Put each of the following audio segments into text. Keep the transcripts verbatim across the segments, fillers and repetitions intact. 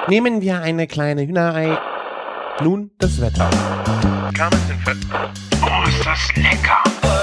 Nehmen wir eine kleine Hühnerei. Nun das Wetter. Oh, ist das lecker!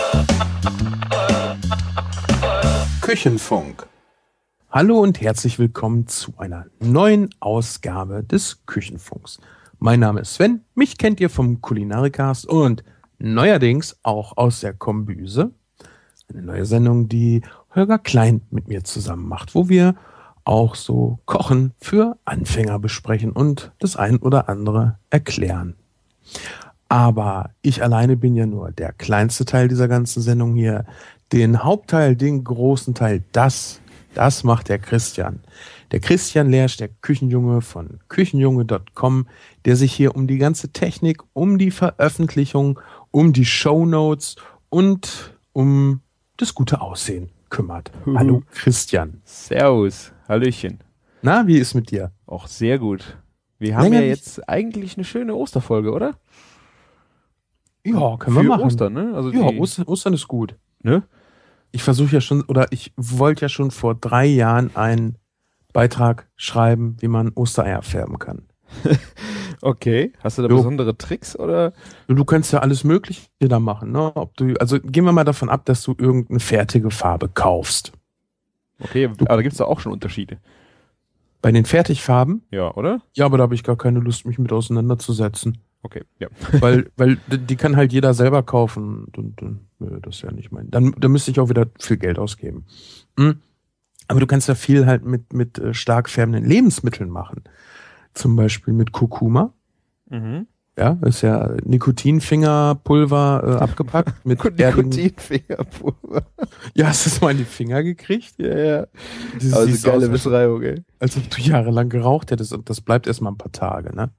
Küchenfunk. Hallo und herzlich willkommen zu einer neuen Ausgabe des Küchenfunks. Mein Name ist Sven, mich kennt ihr vom Kulinarikast und neuerdings auch aus der Kombüse. Eine neue Sendung, die Holger Klein mit mir zusammen macht, wo wir auch so Kochen für Anfänger besprechen und das ein oder andere erklären. Aber ich alleine bin ja nur der kleinste Teil dieser ganzen Sendung hier. Den Hauptteil, den großen Teil, das, das macht der Christian. Der Christian Lersch, der Küchenjunge von küchenjunge punkt com, der sich hier um die ganze Technik, um die Veröffentlichung, um die Shownotes und um das gute Aussehen kümmert. Huhu. Hallo Christian. Servus, Hallöchen. Na, wie ist mit dir? Auch sehr gut. Wir haben Länger ja nicht- jetzt eigentlich eine schöne Osterfolge, oder? Ja, können Für wir machen. Ostern, ne? Also Ja, die, Ostern, Ostern ist gut. ne? Ich versuche ja schon, oder ich wollte ja schon vor drei Jahren einen Beitrag schreiben, wie man Ostereier färben kann. Okay. Hast du da Jo. besondere Tricks, oder? Du, du kannst ja alles Mögliche da machen, ne? Ob du, also gehen wir mal davon ab, dass du irgendeine fertige Farbe kaufst. Okay, aber da gibt's doch auch schon Unterschiede. Bei den Fertigfarben, Ja, oder? ja, aber da habe ich gar keine Lust, mich mit auseinanderzusetzen. Okay, ja. Weil, weil die die kann halt jeder selber kaufen. Und, und nö, das ist ja nicht mein. Dann, dann müsste ich auch wieder viel Geld ausgeben. Hm? Aber du kannst ja viel halt mit, mit äh, stark färbenden Lebensmitteln machen. Zum Beispiel mit Kurkuma. Mhm. Ja, ist ja Nikotinfingerpulver äh, abgepackt. mit erdigen- Nikotinfingerpulver. Ja, hast du es mal in die Finger gekriegt? Ja, ja. Das Also sieht geile aus, als, Beschreibung, ey. als ob du jahrelang geraucht hättest und das bleibt erstmal ein paar Tage, ne?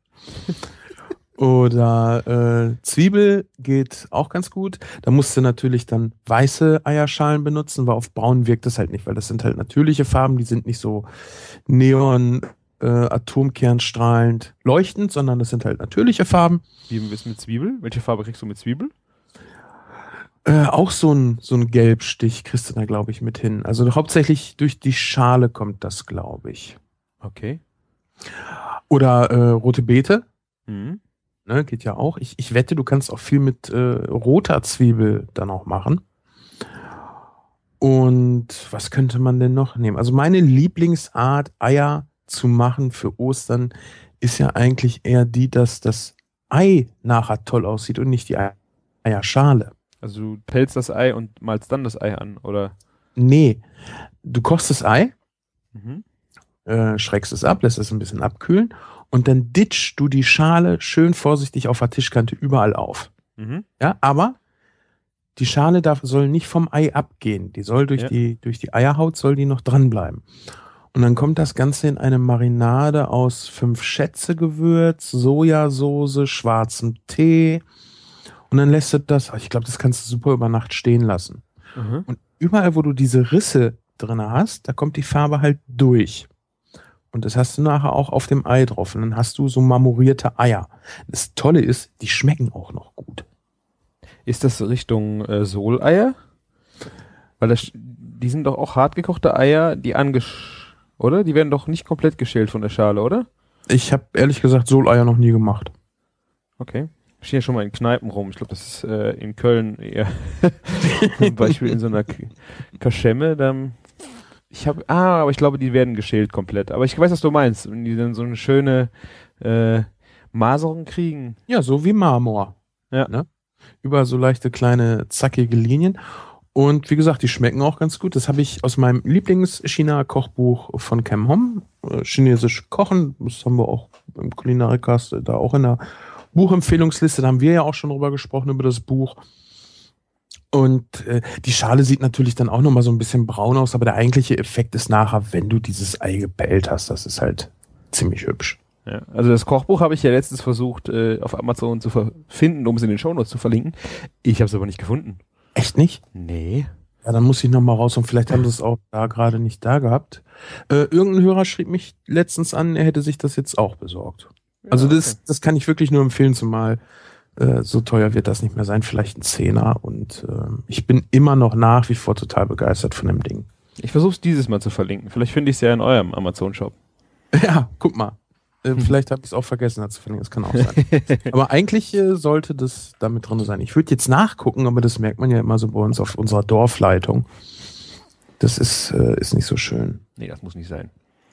Oder äh, Zwiebel geht auch ganz gut. Da musst du natürlich dann weiße Eierschalen benutzen, weil auf braun wirkt das halt nicht, weil das sind halt natürliche Farben, die sind nicht so neon, äh, atomkernstrahlend leuchtend, sondern das sind halt natürliche Farben. Wie ist mit Zwiebel? Welche Farbe kriegst du mit Zwiebel? Äh, auch so ein, so ein Gelbstich kriegst du da, glaube ich, mit hin. Also hauptsächlich durch die Schale kommt das, glaube ich. Okay. Oder äh, rote Beete. Mhm. Ne, geht ja auch. Ich, ich wette, du kannst auch viel mit äh, roter Zwiebel dann auch machen. Und was könnte man denn noch nehmen? Also meine Lieblingsart, Eier zu machen für Ostern, ist ja eigentlich eher die, dass das Ei nachher toll aussieht und nicht die Ei- Eierschale. Also du pelzt das Ei und malst dann das Ei an, oder? Nee, du kochst das Ei, Mhm. äh, schreckst es ab, lässt es ein bisschen abkühlen und dann ditchst du die Schale schön vorsichtig auf der Tischkante überall auf. Mhm. Ja, aber die Schale darf, soll nicht vom Ei abgehen. Die soll durch Ja. die, durch die Eierhaut soll die noch dranbleiben. Und dann kommt das Ganze in eine Marinade aus fünf Schätze-Gewürz, Sojasauce, schwarzem Tee. Und dann lässt du das, ich glaube, das kannst du super über Nacht stehen lassen. Mhm. Und überall, wo du diese Risse drin hast, da kommt die Farbe halt durch. Und das hast du nachher auch auf dem Ei drauf. Und dann hast du so marmorierte Eier. Das Tolle ist, die schmecken auch noch gut. Ist das Richtung äh, Soleier? Weil das, die sind doch auch hartgekochte Eier, die angesch... Oder? Die werden doch nicht komplett geschält von der Schale, oder? Ich habe ehrlich gesagt Soleier noch nie gemacht. Okay. Ich stehe ja schon mal in Kneipen rum. Ich glaube, das ist äh, in Köln eher zum Beispiel in so einer K- Kaschemme. Dann ich habe, ah, aber ich glaube, die werden geschält komplett. Aber ich weiß, was du meinst. Wenn die dann so eine schöne äh, Maserung kriegen. Ja, so wie Marmor. Ja. Ne? Über so leichte kleine zackige Linien. Und wie gesagt, die schmecken auch ganz gut. Das habe ich aus meinem Lieblings-China-Kochbuch von Kem Hom. Äh, Chinesisch Kochen. Das haben wir auch im Kulinarikast da auch in der Buchempfehlungsliste. Da haben wir ja auch schon drüber gesprochen, über das Buch. Und äh, die Schale sieht natürlich dann auch nochmal so ein bisschen braun aus, aber der eigentliche Effekt ist nachher, wenn du dieses Ei gebellt hast. Das ist halt ziemlich hübsch. Ja. Also das Kochbuch habe ich ja letztens versucht, äh, auf Amazon zu ver- finden, um es in den Shownotes zu verlinken. Ich habe es aber nicht gefunden. Echt nicht? Nee. Ja, dann muss ich nochmal raus und vielleicht haben sie es auch da gerade nicht da gehabt. Äh, irgendein Hörer schrieb mich letztens an, er hätte sich das jetzt auch besorgt. Also Ja, das, das kann ich wirklich nur empfehlen, zumal äh, so teuer wird das nicht mehr sein, vielleicht ein Zehner. Und äh, ich bin immer noch nach wie vor total begeistert von dem Ding. Ich versuche es dieses Mal zu verlinken. Vielleicht finde ich es ja in eurem Amazon-Shop. Ja, guck mal. Äh, vielleicht habe ich es auch vergessen, dazu verlinken. Das kann auch sein. Aber eigentlich äh, sollte das damit drin sein. Ich würde jetzt nachgucken, aber das merkt man ja immer so bei uns auf unserer Dorfleitung. Das ist, äh, ist nicht so schön. Nee, das muss nicht sein.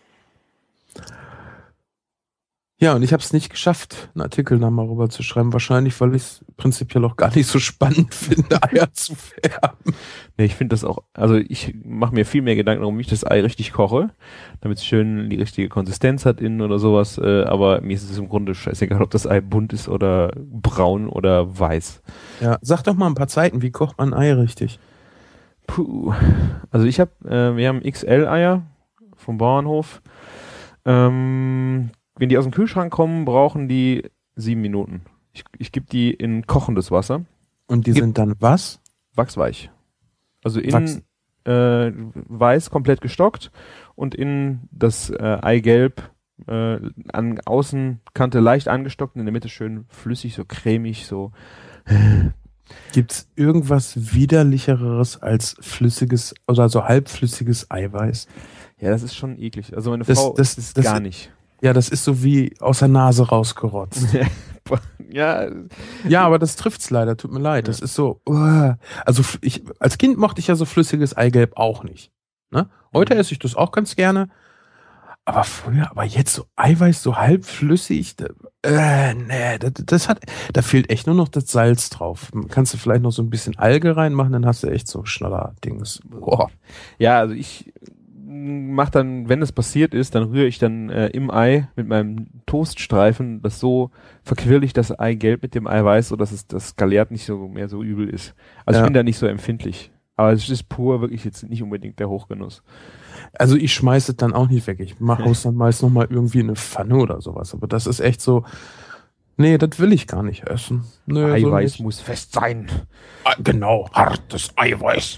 Ja, und ich habe es nicht geschafft, einen Artikel da mal rüber zu schreiben. Wahrscheinlich, weil ich es prinzipiell auch gar nicht so spannend finde, Eier zu färben. Nee, ich finde das auch, also ich mache mir viel mehr Gedanken darum, wie ich das Ei richtig koche, damit es schön die richtige Konsistenz hat innen oder sowas, äh, aber mir ist es im Grunde scheißegal, ob das Ei bunt ist oder braun oder weiß. Ja, sag doch mal ein paar Zeiten, wie kocht man ein Ei richtig? Puh, also ich habe, äh, wir haben X L-Eier vom Bauernhof, ähm, wenn die aus dem Kühlschrank kommen, brauchen die sieben Minuten. Ich, ich gebe die in kochendes Wasser. Und die Gib- sind dann was? Wachsweich. Also Wachs- innen äh, weiß komplett gestockt und innen das äh, Eigelb äh, an Außenkante leicht angestockt und in der Mitte schön flüssig, so cremig, so. Gibt's irgendwas widerlicheres als flüssiges oder so halbflüssiges Eiweiß? Ja, das ist schon eklig. Also meine Das- Frau das- ist das- gar nicht. Ja, das ist so wie aus der Nase rausgerotzt. Ja, Ja, aber das trifft's leider, tut mir leid. Das ist so, uh, also f- ich, als Kind mochte ich ja so flüssiges Eigelb auch nicht. Ne? Heute Mhm. esse ich das auch ganz gerne. Aber früher, aber jetzt so Eiweiß, so halbflüssig, da, äh, nee, das, das hat, da fehlt echt nur noch das Salz drauf. Kannst du vielleicht noch so ein bisschen Alge reinmachen, dann hast du echt so Schnaller-Dings. Boah. ja, also ich mach dann, wenn es passiert ist, dann rühre ich dann äh, im Ei mit meinem Toaststreifen das so, verquirl ich das Eigelb mit dem Eiweiß, sodass es das Galert nicht so mehr so übel ist. Also Ja. ich bin da nicht so empfindlich. Aber es ist pur wirklich jetzt nicht unbedingt der Hochgenuss. Also ich schmeiß es dann auch nicht weg. Ich mache es dann meist noch mal irgendwie in eine Pfanne oder sowas. Aber das ist echt so, nee, das will ich gar nicht essen. Nö, so Eiweiß nicht. muss fest sein. Ah, genau, hartes Eiweiß.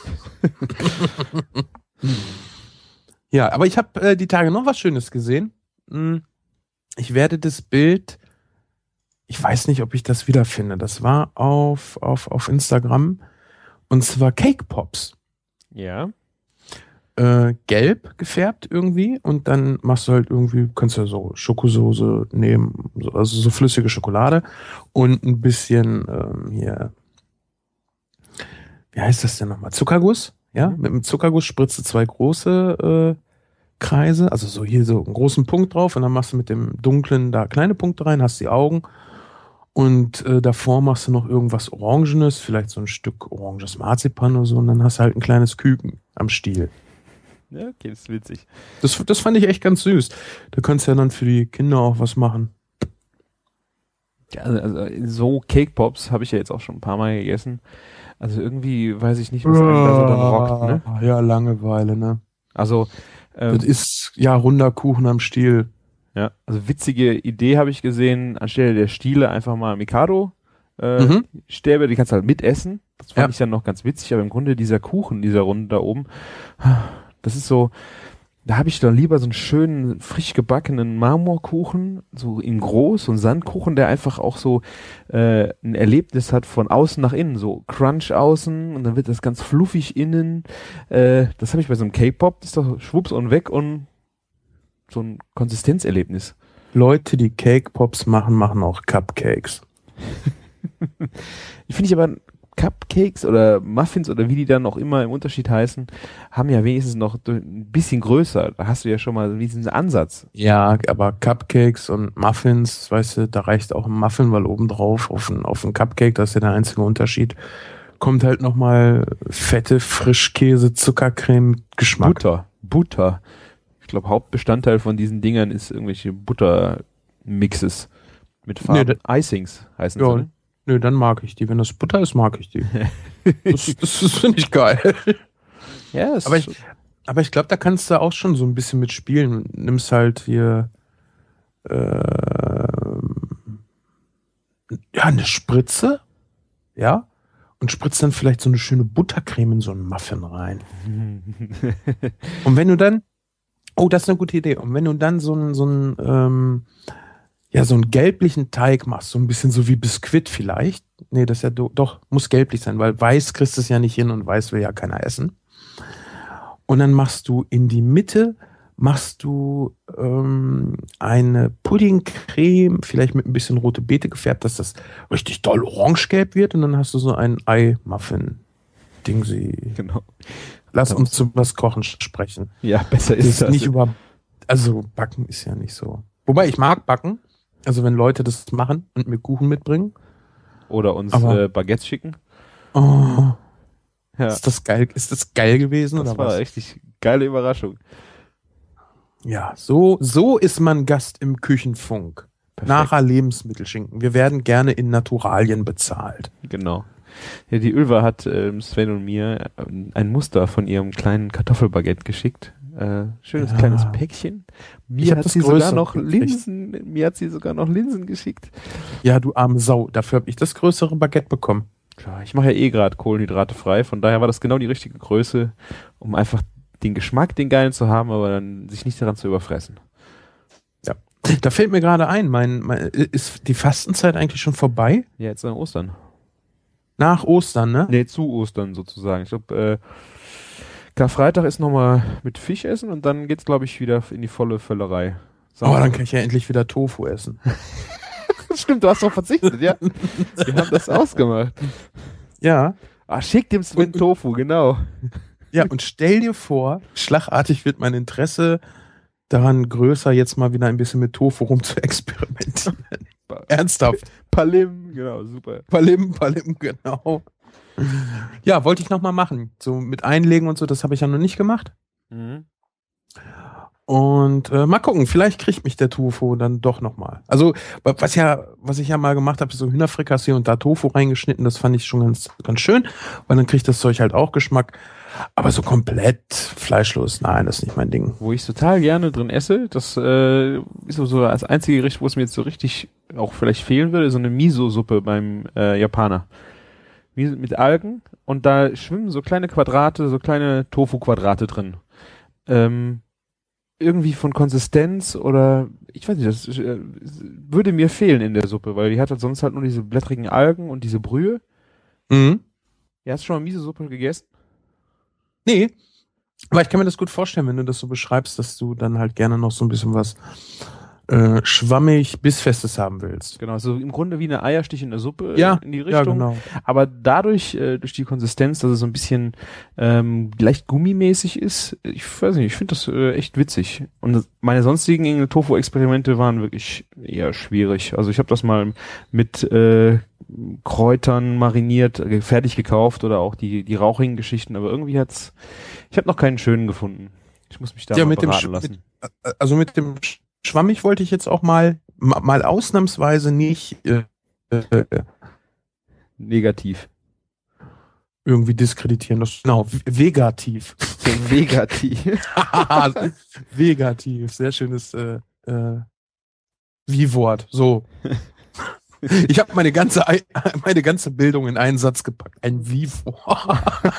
Ja, aber ich habe äh, die Tage noch was Schönes gesehen. Hm, Ich werde das Bild, ich weiß nicht, ob ich das wiederfinde. Das war auf, auf, auf Instagram und zwar Cake Pops. Ja. Äh, gelb gefärbt irgendwie und dann machst du halt irgendwie, kannst ja so Schokosoße nehmen, so- also so flüssige Schokolade und ein bisschen ähm, hier, wie heißt das denn nochmal? Zuckerguss, ja? Mhm. Mit dem Zuckerguss spritzt du zwei große äh, Kreise, also so hier so einen großen Punkt drauf und dann machst du mit dem dunklen da kleine Punkte rein, hast die Augen und äh, davor machst du noch irgendwas Orangenes, vielleicht so ein Stück oranges Marzipan oder so und dann hast du halt ein kleines Küken am Stiel. Ja, okay, das ist witzig. Das, das fand ich echt ganz süß. Da kannst du ja dann für die Kinder auch was machen. Ja, also, also so Cake Pops habe ich ja jetzt auch schon ein paar Mal gegessen. Also irgendwie weiß ich nicht, was einem da so dann rockt, ne? Ja, Langeweile, ne? Also, ähm, Das ist ja runder Kuchen am Stiel. ja, also witzige Idee habe ich gesehen, anstelle der Stiele einfach mal Mikado äh, Mhm. Stäbe, die kannst du halt mitessen. Das fand Ja. ich dann noch ganz witzig, aber im Grunde dieser Kuchen, dieser Runde da oben, das ist so, da habe ich dann lieber so einen schönen, frisch gebackenen Marmorkuchen, so in groß, so einen Sandkuchen, der einfach auch so äh, ein Erlebnis hat von außen nach innen, so Crunch außen und dann wird das ganz fluffig innen. Äh, das habe ich bei so einem Cake Pop, das ist doch schwupps und weg und so ein Konsistenzerlebnis. Leute, die Cake Pops machen, machen auch Cupcakes. Ich finde ich aber Cupcakes oder Muffins oder wie die dann auch immer im Unterschied heißen, haben ja wenigstens noch ein bisschen größer. Da hast du ja schon mal wenigstens einen Ansatz. Ja, aber Cupcakes und Muffins, weißt du, da reicht auch ein Muffin, weil obendrauf auf ein, auf ein Cupcake, das ist ja der einzige Unterschied, kommt halt nochmal fette Frischkäse, Zuckercreme mit Geschmack. Butter. Butter. Ich glaube, Hauptbestandteil von diesen Dingern ist irgendwelche Buttermixes mit Farben. Nee, Icings heißen Ja, sie, ne? Nö, dann mag ich die. Wenn das Butter ist, mag ich die. Das, das, das finde ich geil. Ja, ist Aber ich, aber ich glaube, da kannst du auch schon so ein bisschen mit spielen. Nimmst halt hier ähm, ja, eine Spritze, ja, und spritzt dann vielleicht so eine schöne Buttercreme in so einen Muffin rein. Und wenn du dann, oh, das ist eine gute Idee. Und wenn du dann so einen, so einen, ähm, ja, so einen gelblichen Teig machst, so ein bisschen so wie Biskuit vielleicht. Nee, das ist ja do, doch, muss gelblich sein, weil weiß kriegst du es ja nicht hin und weiß will ja keiner essen. Und dann machst du in die Mitte, machst du ähm, eine Puddingcreme, vielleicht mit ein bisschen rote Beete gefärbt, dass das richtig doll orangegelb wird und dann hast du so einen Ei-Muffin-Dingsy. Genau. Lass uns über das Kochen sprechen. Ja, besser Das ist ist das. nicht über, also Backen ist ja nicht so. Wobei ich mag Backen, also wenn Leute das machen und mir Kuchen mitbringen. Oder uns Aber- äh, Baguettes schicken. Oh, Ja, ist das geil, ist das geil gewesen das oder war was? eine richtig geile Überraschung. Ja, so, so ist man Gast im Küchenfunk. Perfekt. Nachher Lebensmittelschinken. Wir werden gerne in Naturalien bezahlt. Genau. Ja, die Ülva hat ähm, Sven und mir äh, ein Muster von ihrem kleinen Kartoffelbaguette geschickt. Äh, schönes Ja. kleines Päckchen. Ich Mir hab hat das sie sogar größere noch gekriegt. Linsen, mir hat sie sogar noch Linsen geschickt. Ja, du arme Sau. Dafür habe ich das größere Baguette bekommen. Ja, ich mache ja eh gerade Kohlenhydrate frei, von daher war das genau die richtige Größe, um einfach den Geschmack, den geilen zu haben, aber dann sich nicht daran zu überfressen. Da fällt mir gerade ein, mein, mein, ist die Fastenzeit eigentlich schon vorbei? Ja, jetzt an Ostern. Nach Ostern, ne? Nee, zu Ostern sozusagen. Ich glaube, äh, Karfreitag ist nochmal mit Fisch essen und dann geht's, glaube ich, wieder in die volle Völlerei. Oh, dann kann ich ja endlich wieder Tofu essen. Stimmt, du hast drauf verzichtet, ja. Wir haben das ausgemacht. Ja. Ah, schick dem Sven Und- Tofu, genau. Ja, und stell dir vor, schlagartig wird mein Interesse daran größer, jetzt mal wieder ein bisschen mit Tofu rum zu experimentieren. Ernsthaft. Palim, genau, super. Palim, Palim, genau. Ja, wollte ich nochmal machen. So mit Einlegen und so, das habe ich ja noch nicht gemacht. Mhm. Und äh, mal gucken, vielleicht kriegt mich der Tofu dann doch nochmal. Also, wa- was ja, was ich ja mal gemacht habe, so Hühnerfrikassee und da Tofu reingeschnitten, das fand ich schon ganz, ganz schön, weil dann kriegt das Zeug halt auch Geschmack. Aber so komplett fleischlos, nein, das ist nicht mein Ding. Wo ich total gerne drin esse, das äh, ist so, so das einzige Gericht, wo es mir jetzt so richtig auch vielleicht fehlen würde, so eine Miso-Suppe beim äh, Japaner. Miso mit Algen und da schwimmen so kleine Quadrate, so kleine Tofu-Quadrate drin. Ähm, irgendwie von Konsistenz oder ich weiß nicht, das äh, würde mir fehlen in der Suppe, weil die hat halt sonst halt nur diese blättrigen Algen und diese Brühe. Mhm. Ja, hast du schon mal Miso-Suppe gegessen? Nee, aber ich kann mir das gut vorstellen, wenn du das so beschreibst, dass du dann halt gerne noch so ein bisschen was äh, schwammig bissfestes haben willst. Genau, so im Grunde wie eine Eierstich in der Suppe Ja, in die Ja, Richtung. genau. Aber dadurch, äh, durch die Konsistenz, dass es so ein bisschen ähm, leicht gummimäßig ist, ich weiß nicht, ich finde das äh, echt witzig. Und das, meine sonstigen Tofu-Experimente waren wirklich eher schwierig. Also ich habe das mal mit äh, Kräutern mariniert, äh, fertig gekauft oder auch die die rauchigen Geschichten, aber irgendwie hat's, ich habe noch keinen schönen gefunden. Ich muss mich da Ja, mal mit dem beraten Sch- lassen. mit, also mit dem Sch- schwammig wollte ich jetzt auch mal ma- mal ausnahmsweise nicht äh, äh, Negativ. irgendwie diskreditieren. Das, genau, v- vegativ. Negativ. Vegativ, sehr schönes äh, äh, Wie-Wort. So. Ich habe meine ganze Ei- meine ganze Bildung in einen Satz gepackt. Ein Wie-Wort.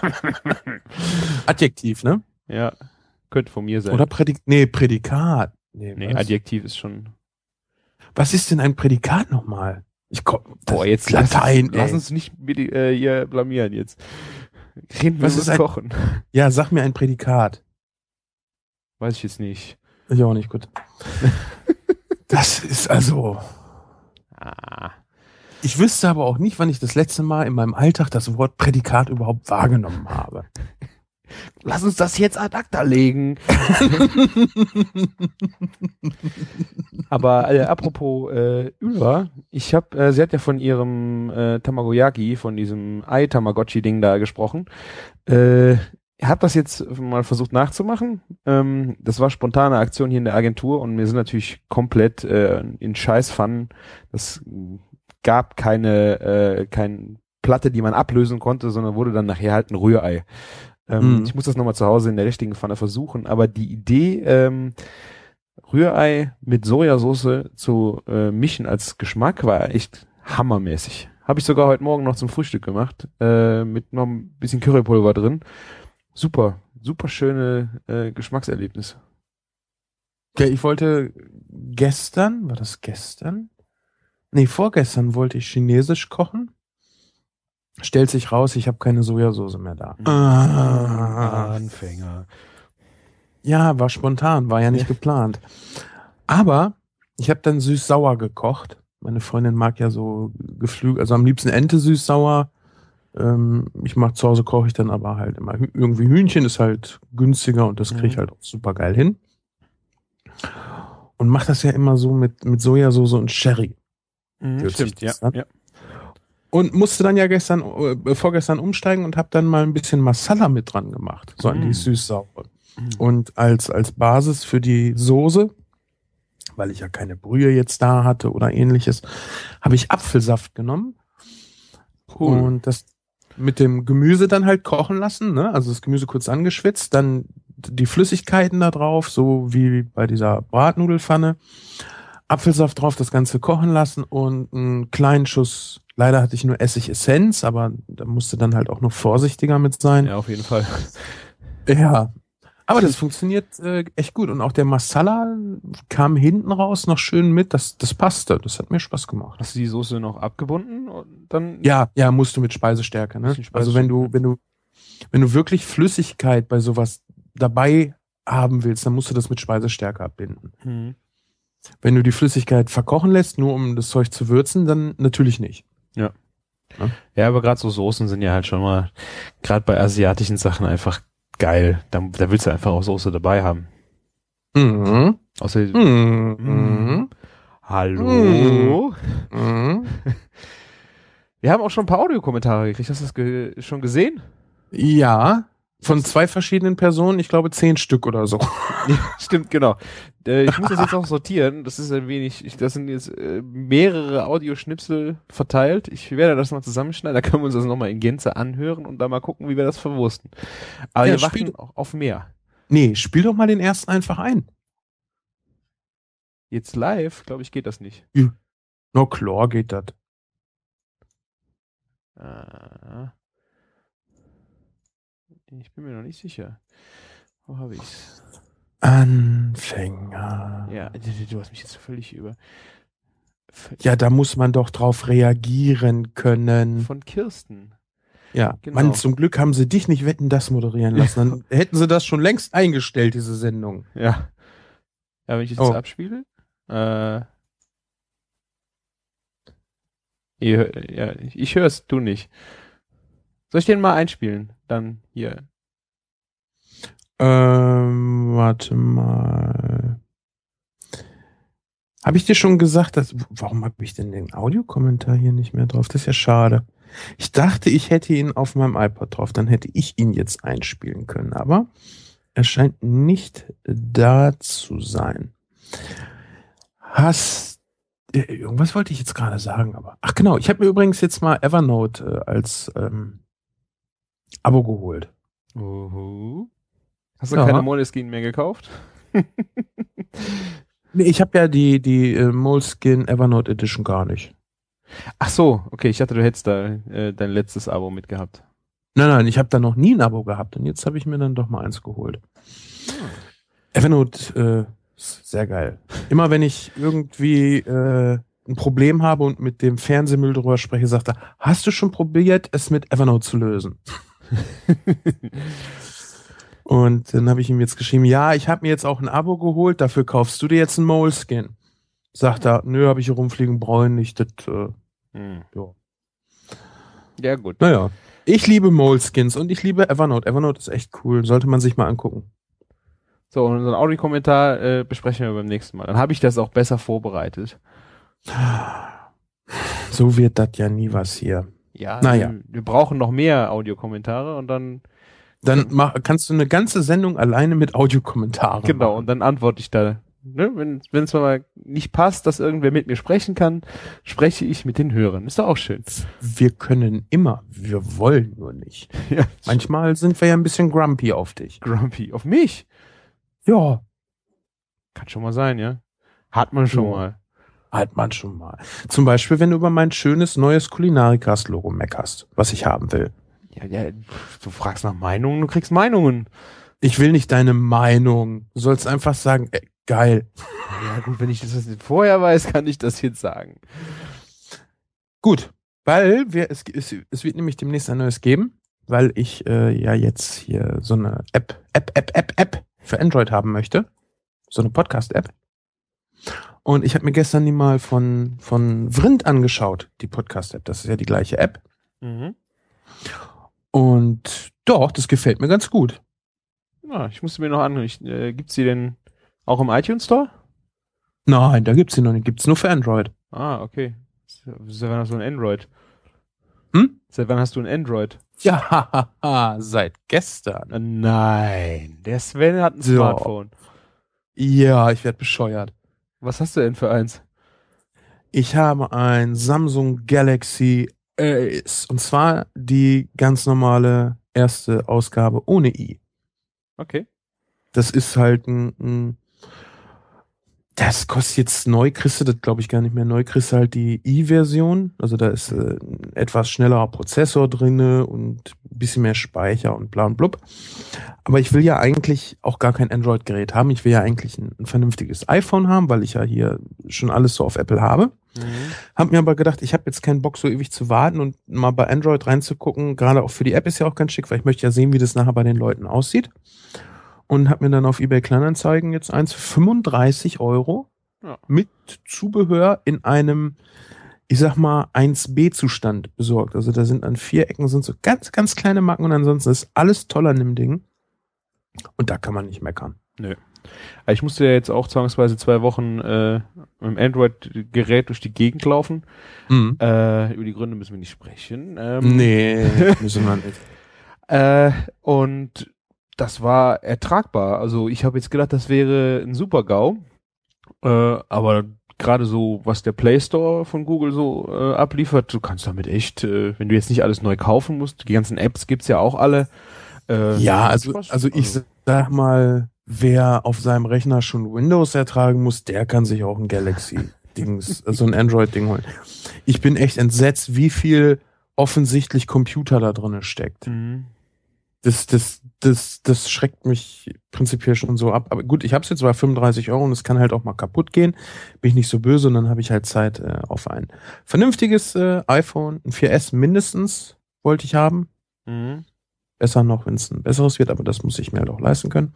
Adjektiv, ne? Ja, könnte von mir sein. Oder Prädik nee, Prädikat. Nee, nee, was? Adjektiv ist schon. Was ist denn ein Prädikat nochmal? Ich komm, das Boah, jetzt ist Latein. Lass uns, lass ey. uns nicht medi- äh, hier blamieren jetzt. Reden wir Was über ist das ein- Kochen. Ja, sag mir ein Prädikat. Weiß ich jetzt nicht. Ich auch nicht, gut. Das ist also. Ah. Ich wüsste aber auch nicht, wann ich das letzte Mal in meinem Alltag das Wort Prädikat überhaupt wahrgenommen habe. Lass uns das jetzt ad acta legen. Aber äh, apropos äh, Ülva, ich habe, äh, sie hat ja von ihrem äh, Tamagoyaki, von diesem Ei-Tamagotchi-Ding da gesprochen. Äh, habe das jetzt mal versucht nachzumachen. Ähm, das war spontane Aktion hier in der Agentur und wir sind natürlich komplett äh, in Scheiß-Fun. Das gab keine, äh, keine Platte, die man ablösen konnte, sondern wurde dann nachher halt ein Rührei. Ähm, Mhm. Ich muss das nochmal zu Hause in der richtigen Pfanne versuchen, aber die Idee, ähm, Rührei mit Sojasauce zu äh, mischen als Geschmack war echt hammermäßig. Habe ich sogar heute Morgen noch zum Frühstück gemacht, äh, mit noch ein bisschen Currypulver drin. Super, super schöne äh, Geschmackserlebnis. Okay, ich wollte gestern, war das gestern? Nee, vorgestern wollte ich chinesisch kochen. Stellt sich raus, ich habe keine Sojasauce mehr da. Ah. Anfänger. Ja, war spontan, war ja nicht Ja. geplant. Aber ich habe dann süß-sauer gekocht. Meine Freundin mag ja so Geflügel, also am liebsten Ente süß-sauer. Ähm, ich mache zu Hause, koche ich dann aber halt immer Hü- irgendwie Hühnchen, ist halt günstiger und das kriege ich Mhm. halt auch super geil hin. Und mache das ja immer so mit, mit Sojasauce und Sherry. Mhm, Würzt sich stimmt, ja. das dann? ja. Und musste dann ja gestern, äh, vorgestern umsteigen und habe dann mal ein bisschen Masala mit dran gemacht. So an die Mm. süß-saure. Und als, als Basis für die Soße, weil ich ja keine Brühe jetzt da hatte oder ähnliches, habe ich Apfelsaft genommen Cool. und das mit dem Gemüse dann halt kochen lassen, ne? Also das Gemüse kurz angeschwitzt, dann die Flüssigkeiten da drauf, so wie bei dieser Bratnudelfanne, Apfelsaft drauf, das Ganze kochen lassen und einen kleinen Schuss, leider hatte ich nur Essigessenz, aber da musste dann halt auch noch vorsichtiger mit sein. Ja, auf jeden Fall. Ja, aber das funktioniert äh, echt gut. Und auch der Masala kam hinten raus noch schön mit. Das, das passte. Das hat mir Spaß gemacht. Hast du die Soße noch abgebunden und dann? Ja, ja, musst du mit Speisestärke, ne? Bisschen Speisestärke. Also wenn du, wenn du, wenn du wirklich Flüssigkeit bei sowas dabei haben willst, dann musst du das mit Speisestärke abbinden. Mhm. Wenn du die Flüssigkeit verkochen lässt, nur um das Zeug zu würzen, dann natürlich nicht. Ja, aber gerade so Soßen sind ja halt schon mal, gerade bei asiatischen Sachen einfach geil. Da, da willst du einfach auch Soße dabei haben. Mhm. Außer, Mhm. hallo? Mhm. Wir haben auch schon ein paar Audiokommentare gekriegt. Hast du das ge schon gesehen? Ja, von zwei verschiedenen Personen, ich glaube zehn Stück oder so. Ja, stimmt, genau. Äh, ich muss das jetzt auch sortieren. Das ist ein wenig, ich, das sind jetzt äh, mehrere Audioschnipsel verteilt. Ich werde das mal zusammenschneiden, da können wir uns das nochmal in Gänze anhören und dann mal gucken, wie wir das verwursten. Aber Ja, wir spiel- warten auch auf mehr. Nee, spiel doch mal den ersten einfach ein. Jetzt live, glaube ich, geht das nicht. No klar geht das. Äh, ich bin mir noch nicht sicher. Wo habe ich's? Anfänger. Ja, du, du hast mich jetzt völlig über. Ja, da muss man doch drauf reagieren können. Von Kirsten. Ja, genau. Mann, zum Glück haben sie dich nicht Wetten, das moderieren lassen. Dann hätten sie das schon längst eingestellt, diese Sendung. Ja. Ja, wenn ich jetzt Oh. abspiele. Äh, ihr, hör- ja, ich, ich höre es, du nicht. Soll ich den mal einspielen? Dann hier. Ähm, warte mal. Habe ich dir schon gesagt, dass, warum habe ich denn den Audiokommentar hier nicht mehr drauf? Das ist ja schade. Ich dachte, ich hätte ihn auf meinem iPod drauf, dann hätte ich ihn jetzt einspielen können, aber er scheint nicht da zu sein. Hast, äh, irgendwas wollte ich jetzt gerade sagen, aber, ach genau, ich habe mir übrigens jetzt mal Evernote äh, als ähm, Abo geholt. Uhu. Hast du Ja. keine Moleskine mehr gekauft? Nee, ich habe ja die, die äh, Moleskine Evernote Edition gar nicht. Ach so, okay, ich dachte, du hättest da äh, dein letztes Abo mitgehabt. Nein, nein, ich habe da noch nie ein Abo gehabt und jetzt habe ich mir dann doch mal eins geholt. Evernote, äh, ist sehr geil. Immer wenn ich irgendwie äh, ein Problem habe und mit dem Fernsehmüll drüber spreche, sagt er, hast du schon probiert, es mit Evernote zu lösen? Und dann habe ich ihm jetzt geschrieben, ja, ich habe mir jetzt auch ein Abo geholt, dafür kaufst du dir jetzt einen Moleskine. Sagt er, nö, habe ich hier rumfliegen, brauche ich nicht. Das, äh, Hm. ja. Ja, gut. Naja, ich liebe Moleskins und ich liebe Evernote. Evernote ist echt cool, sollte man sich mal angucken. So, und unseren Audiokommentar äh, besprechen wir beim nächsten Mal. Dann habe ich das auch besser vorbereitet. So wird das ja nie was hier. Ja, Naja. wir, wir brauchen noch mehr Audiokommentare und dann, Dann mach, kannst du eine ganze Sendung alleine mit Audiokommentaren genau, machen. und dann antworte ich da. Ne? Wenn wenn es mal nicht passt, dass irgendwer mit mir sprechen kann, spreche ich mit den Hörern. Ist doch auch schön. Wir können immer, wir wollen nur nicht. Ja, Manchmal sind wir ja ein bisschen grumpy auf dich. Grumpy. Auf mich? Ja, Kann schon mal sein, ja. Hat man schon Ja. mal. hat man schon mal. Zum Beispiel, wenn du über mein schönes neues Kulinarikast-Logo meckerst, was ich haben will. Ja, ja, du fragst nach Meinungen, du kriegst Meinungen. Ich will nicht deine Meinung. Du sollst einfach sagen, ey, geil. Ja gut, wenn ich das jetzt vorher weiß, kann ich das jetzt sagen. Gut, weil wir, es, es, es wird nämlich demnächst ein neues geben, weil ich äh, ja jetzt hier so eine App, App, App, App, App für Android haben möchte. So eine Podcast-App. Und ich habe mir gestern die mal von, von Vrind angeschaut, die Podcast-App. Das ist ja die gleiche App. Mhm. Und doch, das gefällt mir ganz gut. Ja, ich musste mir noch anhören. Ich, äh, gibt's die denn auch im iTunes Store? Nein, da gibt's sie noch nicht. Gibt's nur für Android. Ah, okay. Seit wann hast du ein Android? Hm? Seit wann hast du ein Android? Ja, seit gestern. Äh, Nein, der Sven hat ein So. Smartphone. Ja, ich werde bescheuert. Was hast du denn für eins? Ich habe ein Samsung Galaxy Ace. Und zwar die ganz normale erste Ausgabe ohne i. Okay. Das ist halt ein, ein das kostet jetzt neu, kriegst du das glaube ich gar nicht mehr. Neu kriegst du halt die i-Version. Also da ist äh, ein etwas schnellerer Prozessor drinne und ein bisschen mehr Speicher und bla und blub. Aber ich will ja eigentlich auch gar kein Android-Gerät haben. Ich will ja eigentlich ein, ein vernünftiges iPhone haben, weil ich ja hier schon alles so auf Apple habe. Mhm. Hab mir aber gedacht, ich habe jetzt keinen Bock, so ewig zu warten und mal bei Android reinzugucken. Gerade auch für die App ist ja auch ganz schick, weil ich möchte ja sehen, wie das nachher bei den Leuten aussieht. Und habe mir dann auf eBay Kleinanzeigen jetzt eins für fünfunddreißig Euro Ja. mit Zubehör in einem, ich sag mal, eins B Zustand besorgt. Also da sind an vier Ecken sind so ganz, ganz kleine Macken und ansonsten ist alles toll an dem Ding. Und da kann man nicht meckern. Nö. Ich musste ja jetzt auch zwangsweise zwei Wochen äh, mit dem Android-Gerät durch die Gegend laufen. Mhm. Äh, über die Gründe müssen wir nicht sprechen. Ähm, Nee, müssen wir nicht. Äh, und das war ertragbar. Also ich habe jetzt gedacht, das wäre ein Super-GAU. Äh, aber gerade so, was der Play Store von Google so äh, abliefert, du kannst damit echt, äh, wenn du jetzt nicht alles neu kaufen musst, die ganzen Apps gibt's ja auch alle. Äh, Ja, also, Spaß. also ich sag mal, wer auf seinem Rechner schon Windows ertragen muss, der kann sich auch ein Galaxy-Dings, also ein Android-Ding holen. Ich bin echt entsetzt, wie viel offensichtlich Computer da drin steckt. Mhm. Das, das, das, das schreckt mich prinzipiell schon so ab. Aber gut, ich habe es jetzt bei fünfunddreißig Euro und es kann halt auch mal kaputt gehen. Bin ich nicht so böse und dann habe ich halt Zeit äh, auf ein vernünftiges äh, iPhone, ein vier S mindestens wollte ich haben. Mhm. Besser noch, wenn es ein besseres wird, aber das muss ich mir halt auch leisten können.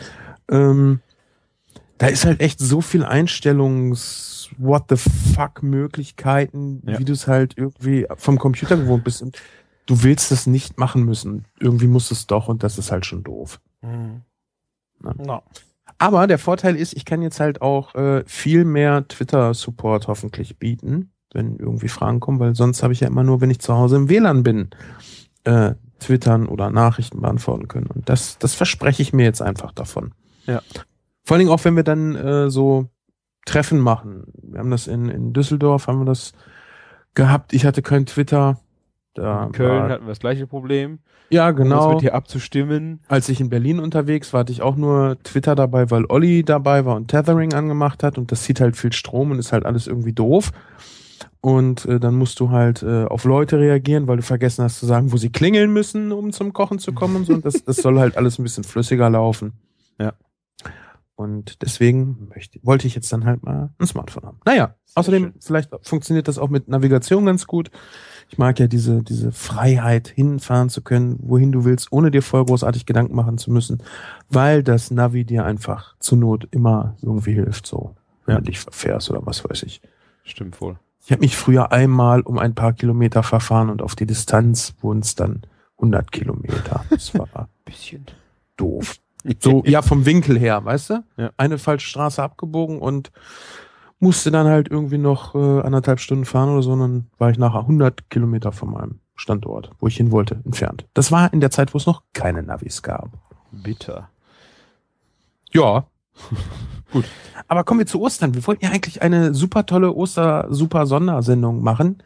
Ähm, da ist halt echt so viel Einstellungs What the fuck Möglichkeiten, Ja. wie du es halt irgendwie vom Computer gewohnt bist. Und du willst es nicht machen müssen. Irgendwie musst du es doch und das ist halt schon doof. Mhm. Ja. No. Aber der Vorteil ist, ich kann jetzt halt auch äh, viel mehr Twitter-Support hoffentlich bieten, wenn irgendwie Fragen kommen, weil sonst habe ich ja immer nur, wenn ich zu Hause im W L A N bin, äh, twittern oder Nachrichten beantworten können. Und das, das verspreche ich mir jetzt einfach davon. Ja. Vor allen Dingen auch, wenn wir dann äh, so Treffen machen. Wir haben das in, in Düsseldorf, haben wir das gehabt. Ich hatte kein Twitter. Da In Köln war, hatten wir das gleiche Problem. ja, Um das genau. mit dir abzustimmen. Als ich in Berlin unterwegs war, hatte ich auch nur Twitter dabei, weil Olli dabei war und Tethering angemacht hat und das zieht halt viel Strom und ist halt alles irgendwie doof. Und äh, dann musst du halt äh, auf Leute reagieren, weil du vergessen hast zu sagen, wo sie klingeln müssen, um zum Kochen zu kommen und so. Und das, das soll halt alles ein bisschen flüssiger laufen. Ja. Und deswegen möchte, wollte ich jetzt dann halt mal ein Smartphone haben. Naja, Sehr außerdem, schön. vielleicht funktioniert das auch mit Navigation ganz gut. Ich mag ja diese, diese Freiheit, hinfahren zu können, wohin du willst, ohne dir voll großartig Gedanken machen zu müssen, weil das Navi dir einfach zur Not immer irgendwie hilft, so, wenn Ja. du dich verfährst oder was weiß ich. Stimmt wohl. Ich habe mich früher einmal um ein paar Kilometer verfahren und auf die Distanz wurden es dann hundert Kilometer. Das war Bisschen. doof. So, ja, vom Winkel her, weißt du? Ja. Eine falsche Straße abgebogen und musste dann halt irgendwie noch äh, anderthalb Stunden fahren oder so, und dann war ich nachher hundert Kilometer von meinem Standort, wo ich hin wollte, entfernt. Das war in der Zeit, wo es noch keine Navis gab. Bitter. Ja. Gut. Aber kommen wir zu Ostern. Wir wollten ja eigentlich eine super tolle Oster-Super-Sondersendung machen.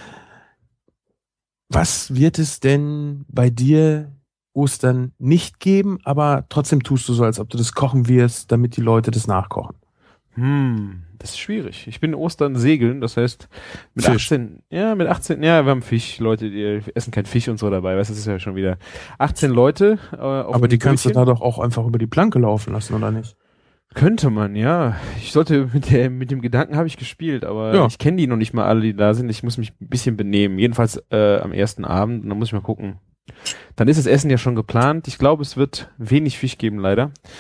Was wird es denn bei dir Ostern nicht geben, aber trotzdem tust du so, als ob du das kochen wirst, damit die Leute das nachkochen? Hm, das ist schwierig. Ich bin Ostern segeln, das heißt mit Fisch. achtzehn, ja, mit achtzehn, ja, wir haben Fisch, Leute, die essen kein Fisch und so dabei, weißt du, das ist ja schon wieder achtzehn Leute. Äh, auf Aber die einem kannst du Bötchen. da doch auch einfach über die Planke laufen lassen, oder nicht? Könnte man, ja. Ich sollte mit der, mit dem Gedanken habe ich gespielt, aber Ja. ich kenne die noch nicht mal alle, die da sind. Ich muss mich ein bisschen benehmen. Jedenfalls äh, am ersten Abend, und dann muss ich mal gucken. Dann ist das Essen ja schon geplant. Ich glaube, es wird wenig Fisch geben, leider.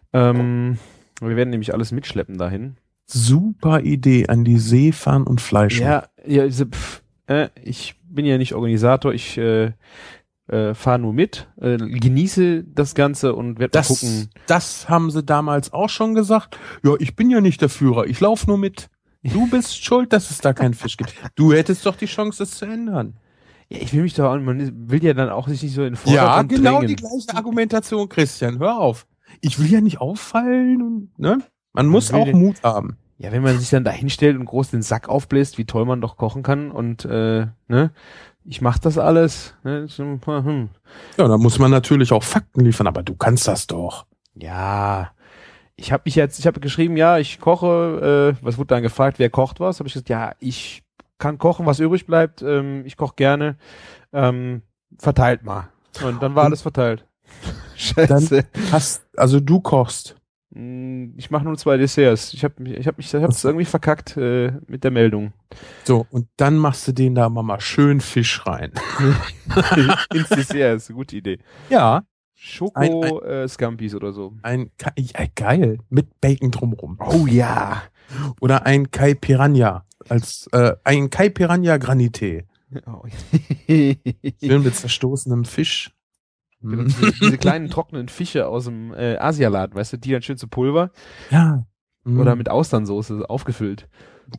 Ähm, wir werden nämlich alles mitschleppen dahin. Super Idee, an die See fahren und Fleisch machen. Ja, ja diese, pff, äh, ich bin ja nicht Organisator, ich äh, äh, fahre nur mit, äh, genieße das Ganze und werde mal Das, gucken. das haben sie damals auch schon gesagt. Ja, ich bin ja nicht der Führer, ich laufe nur mit. Du bist schuld, dass es da keinen Fisch gibt. Du hättest doch die Chance, das zu ändern. Ja, ich will mich doch, man will ja dann auch sich nicht so in den Ja, Vordergrund genau drängen. die gleiche Argumentation, Christian. Hör auf. Ich will ja nicht auffallen und, ne? Man muss will auch den- Mut haben. Ja, wenn man sich dann da hinstellt und groß den Sack aufbläst, wie toll man doch kochen kann und, äh, ne, ich mach das alles, ne, so, hm. Ja, da muss man natürlich auch Fakten liefern, aber du kannst das doch. Ja, ich habe mich jetzt, ich habe geschrieben, ja, ich koche, äh, was wurde dann gefragt, wer kocht was? Habe ich gesagt, ja, ich kann kochen, was übrig bleibt, ähm, ich koche gerne, ähm, verteilt mal. Und dann war Und- alles verteilt. Scheiße. Hast, also du kochst. Mm, Ich mache nur zwei Desserts. Ich habe mich, ich habe mich, ich hab's irgendwie verkackt äh, mit der Meldung. So, und dann machst du den da mal, mal schön Fisch rein. Ins Dessert ist eine gute Idee. Ja. Schoko äh, Scampis oder so. Ein, Kai- ja, geil, mit Bacon drumrum. Oh ja. Oder ein Kai Piranha, als, äh, ein Kai Piranha Granité. Oh. Schön mit zerstoßenem Fisch. Genau, diese, diese kleinen trockenen Fische aus dem äh, Asialaden, weißt du, die dann schön zu Pulver Ja. Mm. oder mit Austernsoße aufgefüllt.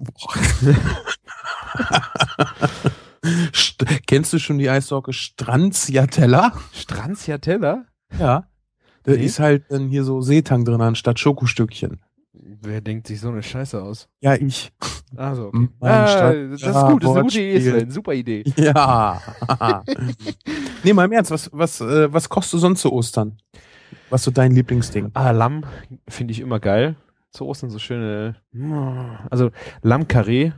St Kennst du schon die Eissorte Stracciatella? Stranziatella? Ja. Da Nee. ist halt dann hier so Seetang drin anstatt Schokostückchen. Wer denkt sich so eine Scheiße aus? Ja, ich. Also, okay. Mein Ah, Stadt- das ist Ja, gut, das ist eine gute Wortspiel. Idee, Sven. Super Idee. Ja. Nee, mal im Ernst, was, was, äh, was kochst du sonst zu Ostern? Was so dein Lieblingsding? Ah, Lamm finde ich immer geil. Zu Ostern so schöne, also Lammkarree,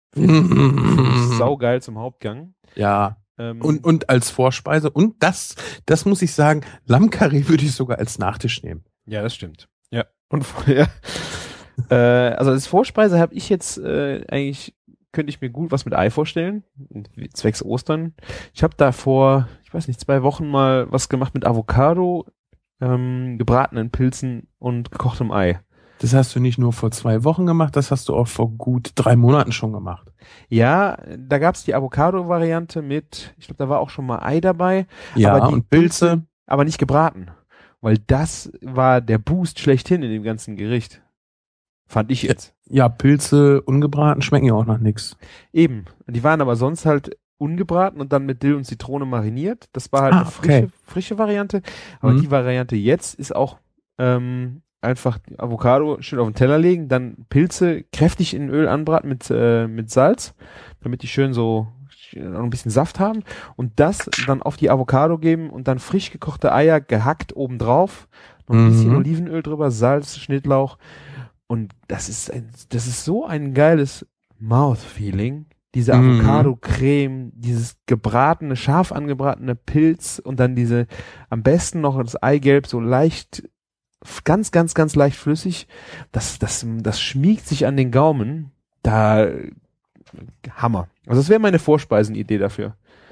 saugeil zum Hauptgang. Ja. Ähm, Und, und als Vorspeise. Und das, das muss ich sagen, Lammkarree würde ich sogar als Nachtisch nehmen. ja, das stimmt. Ja. Und ja. äh, also als Vorspeise habe ich jetzt äh, eigentlich, könnte ich mir gut was mit Ei vorstellen, zwecks Ostern. Ich habe da vor, ich weiß nicht, zwei Wochen mal was gemacht mit Avocado, ähm, gebratenen Pilzen und gekochtem Ei. Das hast du nicht nur vor zwei Wochen gemacht, das hast du auch vor gut drei Monaten schon gemacht. Ja, da gab's die Avocado-Variante mit, ich glaube, da war auch schon mal Ei dabei, Ja, Aber die und Pilze. aber nicht gebraten. Weil das war der Boost schlechthin in dem ganzen Gericht. Fand ich jetzt. Ja, Pilze ungebraten schmecken ja auch nach nix. Eben. Die waren aber sonst halt ungebraten und dann mit Dill und Zitrone mariniert. Das war halt Ah, eine frische, okay. frische Variante. Aber Mhm. die Variante jetzt ist auch ähm, einfach die Avocado schön auf den Teller legen, dann Pilze kräftig in Öl anbraten mit, äh, mit Salz, damit die schön so noch ein bisschen Saft haben und das dann auf die Avocado geben und dann frisch gekochte Eier gehackt obendrauf, noch ein Mhm. bisschen Olivenöl drüber, Salz, Schnittlauch und das ist ein, das ist so ein geiles Mouth-Feeling. Diese Mhm. Avocado-Creme, dieses gebratene, scharf angebratene Pilz und dann diese, am besten noch das Eigelb so leicht, ganz, ganz, ganz leicht flüssig. Das, das, das schmiegt sich an den Gaumen. Da, Hammer. Also das wäre meine Vorspeisenidee dafür.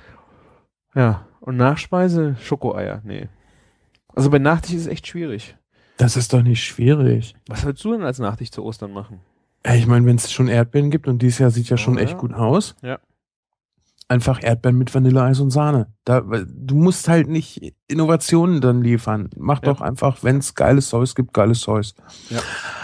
Ja, und Nachspeise, Schokoeier, nee. Also bei Nachtisch ist es echt schwierig. Das ist doch nicht schwierig. Was würdest du denn als Nachtisch zu Ostern machen? Ja, ich meine, wenn es schon Erdbeeren gibt und dieses Jahr sieht ja schon Oh, echt ja. gut aus. Ja. Einfach Erdbeeren mit Vanilleeis und Sahne. Da, weil du musst halt nicht Innovationen dann liefern. Mach Ja. doch einfach, wenn es geiles Zeus gibt, geiles Zeus. Ja.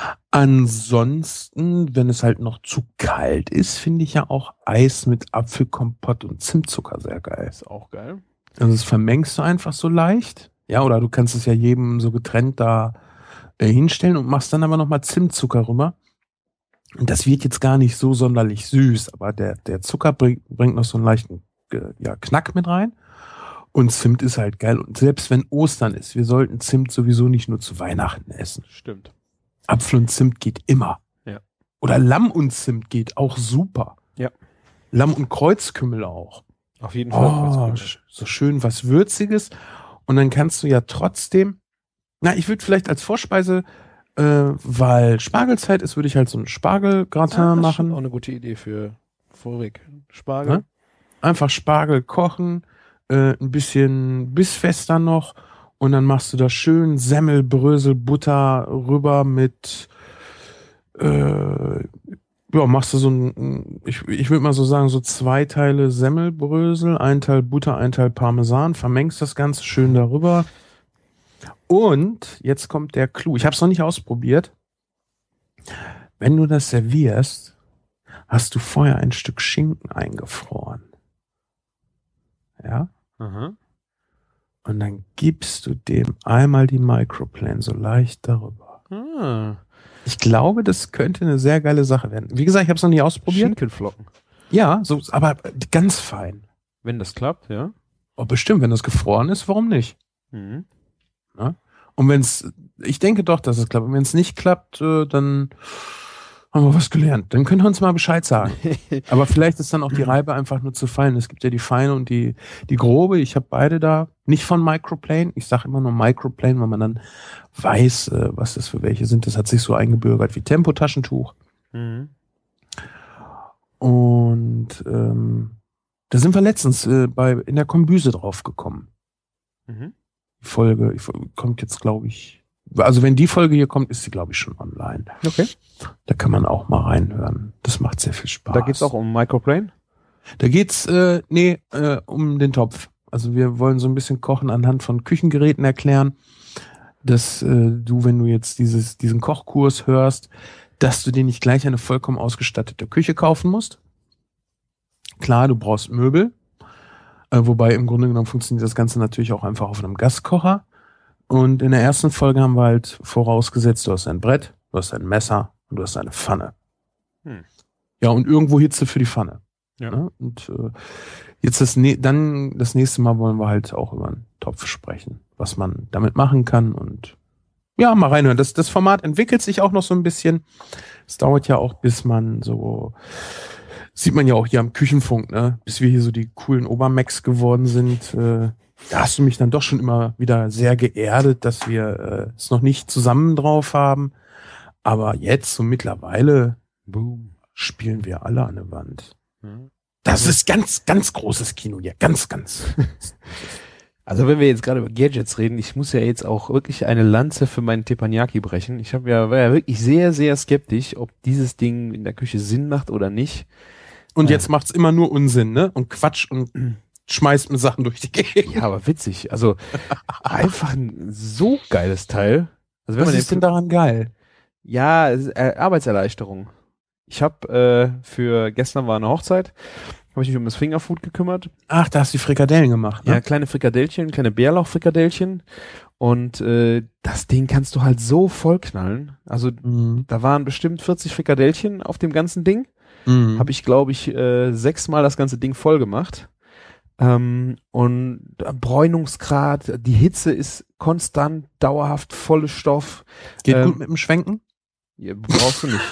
Ansonsten, wenn es halt noch zu kalt ist, finde ich ja auch Eis mit Apfelkompott und Zimtzucker sehr geil. Ist auch geil. Also das vermengst du einfach so leicht. Ja, oder du kannst es ja jedem so getrennt da äh, hinstellen und machst dann aber nochmal Zimtzucker rüber. Und das wird jetzt gar nicht so sonderlich süß, aber der, der Zucker bringt, bringt noch so einen leichten äh, ja, Knack mit rein. Und Zimt ist halt geil. Und selbst wenn Ostern ist, wir sollten Zimt sowieso nicht nur zu Weihnachten essen. Stimmt. Apfel und Zimt geht immer. Ja. Oder Lamm und Zimt geht auch super. Ja. Lamm und Kreuzkümmel auch. Auf jeden Fall. Oh, sch- so schön was Würziges. Und dann kannst du ja trotzdem, na, ich würde vielleicht als Vorspeise, äh, weil Spargelzeit ist, würde ich halt so einen Spargelgratin Ah, das ist machen. auch eine gute Idee für vorig. Spargel. Ne? Einfach Spargel kochen, äh, ein bisschen bissfester noch Und dann machst du da schön Semmel, Brösel, Butter rüber mit, äh, ja, machst du so ein, ich, ich würde mal so sagen, so zwei Teile Semmelbrösel, ein Teil Butter, ein Teil Parmesan, vermengst das Ganze schön darüber. Und jetzt kommt der Clou. Ich habe es noch nicht ausprobiert. Wenn du das servierst, hast du vorher ein Stück Schinken eingefroren. Ja? Aha. Und dann gibst du dem einmal die Microplane so leicht darüber. Ah. Ich glaube, das könnte eine sehr geile Sache werden. Wie gesagt, ich habe es noch nicht ausprobiert. Schinkenflocken. Ja, so, aber ganz fein. Wenn das klappt, ja. Oh, bestimmt, wenn das gefroren ist, warum nicht? Mhm. Ja? Und wenn es, ich denke doch, dass es klappt. Und wenn es nicht klappt, äh, dann haben wir was gelernt. Dann könnt ihr uns mal Bescheid sagen. Aber vielleicht ist dann auch die Reibe einfach nur zu fein. Es gibt ja die feine und die die grobe. Ich habe beide da. Nicht von Microplane. Ich sage immer nur Microplane, weil man dann weiß, äh, was das für welche sind. Das hat sich so eingebürgert wie Tempotaschentuch. Mhm. Und ähm, da sind wir letztens äh, bei in der Kombüse drauf gekommen. Mhm. Die Folge ich, kommt jetzt, glaube ich, also wenn die Folge hier kommt, ist sie, glaube ich, schon online. Okay. Da kann man auch mal reinhören. Das macht sehr viel Spaß. Da geht's auch um Microplane? Da geht's, äh, nee, äh, um den Topf. Also wir wollen so ein bisschen Kochen anhand von Küchengeräten erklären, dass äh, du, wenn du jetzt dieses diesen Kochkurs hörst, dass du dir nicht gleich eine vollkommen ausgestattete Küche kaufen musst. Klar, du brauchst Möbel, äh, wobei im Grunde genommen funktioniert das Ganze natürlich auch einfach auf einem Gaskocher. Und in der ersten Folge haben wir halt vorausgesetzt, du hast ein Brett, du hast ein Messer und du hast eine Pfanne. Hm. Ja, und irgendwo Hitze für die Pfanne. Ja. Ne? Und äh, jetzt das ne- dann das nächste Mal wollen wir halt auch über einen Topf sprechen, was man damit machen kann und ja, mal reinhören. Das, das Format entwickelt sich auch noch so ein bisschen. Es dauert ja auch, bis man so, sieht man ja auch hier am Küchenfunk, ne, bis wir hier so die coolen Obermacs geworden sind. Äh, da hast du mich dann doch schon immer wieder sehr geerdet, dass wir äh, es noch nicht zusammen drauf haben. Aber jetzt, so mittlerweile, boom, spielen wir alle an der Wand. Mhm. Das ist ganz, ganz großes Kino hier. Ganz, ganz. Also wenn wir jetzt gerade über Gadgets reden, ich muss ja jetzt auch wirklich eine Lanze für meinen Teppanyaki brechen. Ich hab ja, war ja wirklich sehr, sehr skeptisch, ob dieses Ding in der Küche Sinn macht oder nicht. Und äh. jetzt macht's immer nur Unsinn, ne? Und Quatsch und schmeißt mir Sachen durch die Gegend. Ja, aber witzig. Also einfach ein so geiles Teil. Also wenn Was man ist denn daran geil? Ja, es ist, äh, Arbeitserleichterung. Ich habe äh, für gestern war eine Hochzeit, habe ich mich um das Fingerfood gekümmert. Ach, da hast du die Frikadellen gemacht, ne? Ja, kleine Frikadellchen, kleine Bärlauchfrikadellchen. Und äh, das Ding kannst du halt so vollknallen. Also Mhm. da waren bestimmt vierzig Frikadellchen auf dem ganzen Ding. Mhm. Habe ich, glaube ich, äh, sechsmal das ganze Ding voll gemacht. Ähm, und Bräunungsgrad, die Hitze ist konstant, dauerhaft, volle Stoff. Geht ähm, gut mit dem Schwenken? Ja, brauchst du nicht.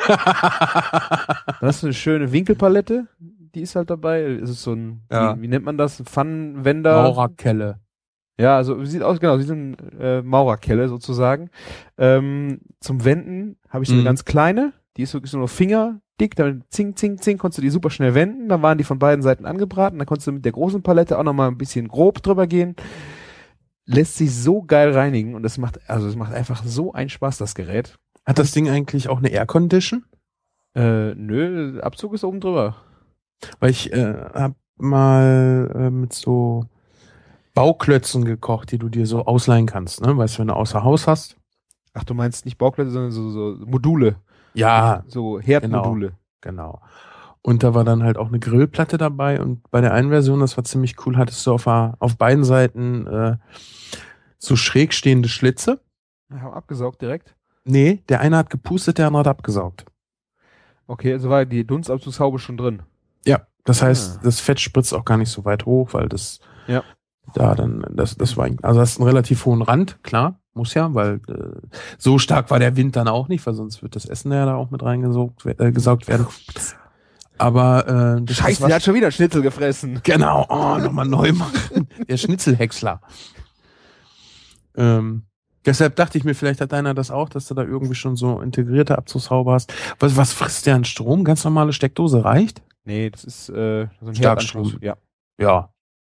Dann hast du eine schöne Winkelpalette, die ist halt dabei. Es ist so ein, Ja. wie, wie nennt man das? Pfannenwender. Maurerkelle. Ja, also sieht aus, genau, sieht so ein äh, Maurerkelle sozusagen. Ähm, zum Wenden habe ich so eine Mhm. ganz kleine, die ist wirklich so nur fingerdick, damit zing, zing, zing, konntest du die super schnell wenden. Dann waren die von beiden Seiten angebraten, dann konntest du mit der großen Palette auch nochmal ein bisschen grob drüber gehen. Lässt sich so geil reinigen und es macht, also es macht einfach so einen Spaß, das Gerät. Hat das Ding eigentlich auch eine Air Condition? Äh, nö, Abzug ist oben drüber. Weil ich äh, hab mal äh, mit so Bauklötzen gekocht, die du dir so ausleihen kannst, ne? Weißt du, wenn du außer Haus hast? Ach, du meinst nicht Bauklötze, sondern so, so Module. Ja, So Herdmodule. genau. Und da war dann halt auch eine Grillplatte dabei und bei der einen Version, das war ziemlich cool, hattest du auf, auf beiden Seiten äh, so schräg stehende Schlitze. Ich hab abgesaugt direkt. Nee, der eine hat gepustet, der andere hat abgesaugt. Okay, also war die Dunstabzugshaube schon drin. Ja, das heißt, Ah. das Fett spritzt auch gar nicht so weit hoch, weil das Ja. da dann, das, das war, ein- also das ist einen relativ hohen Rand, klar, muss ja, weil äh, so stark war der Wind dann auch nicht, weil sonst wird das Essen ja da auch mit reingesaugt äh, gesaugt werden. Aber äh, das, Scheiße, das war, der hat schon wieder Schnitzel gefressen. genau, oh, nochmal neu machen. Der Schnitzelhäcksler. Ähm, deshalb dachte ich mir, vielleicht hat einer das auch, dass du da irgendwie schon so integrierte Abzugshaube hast. Was, was frisst der an Strom? Ganz normale Steckdose reicht? Nee, das ist äh, so ein Starkstrom. Herdanschluss. Ja. Ja.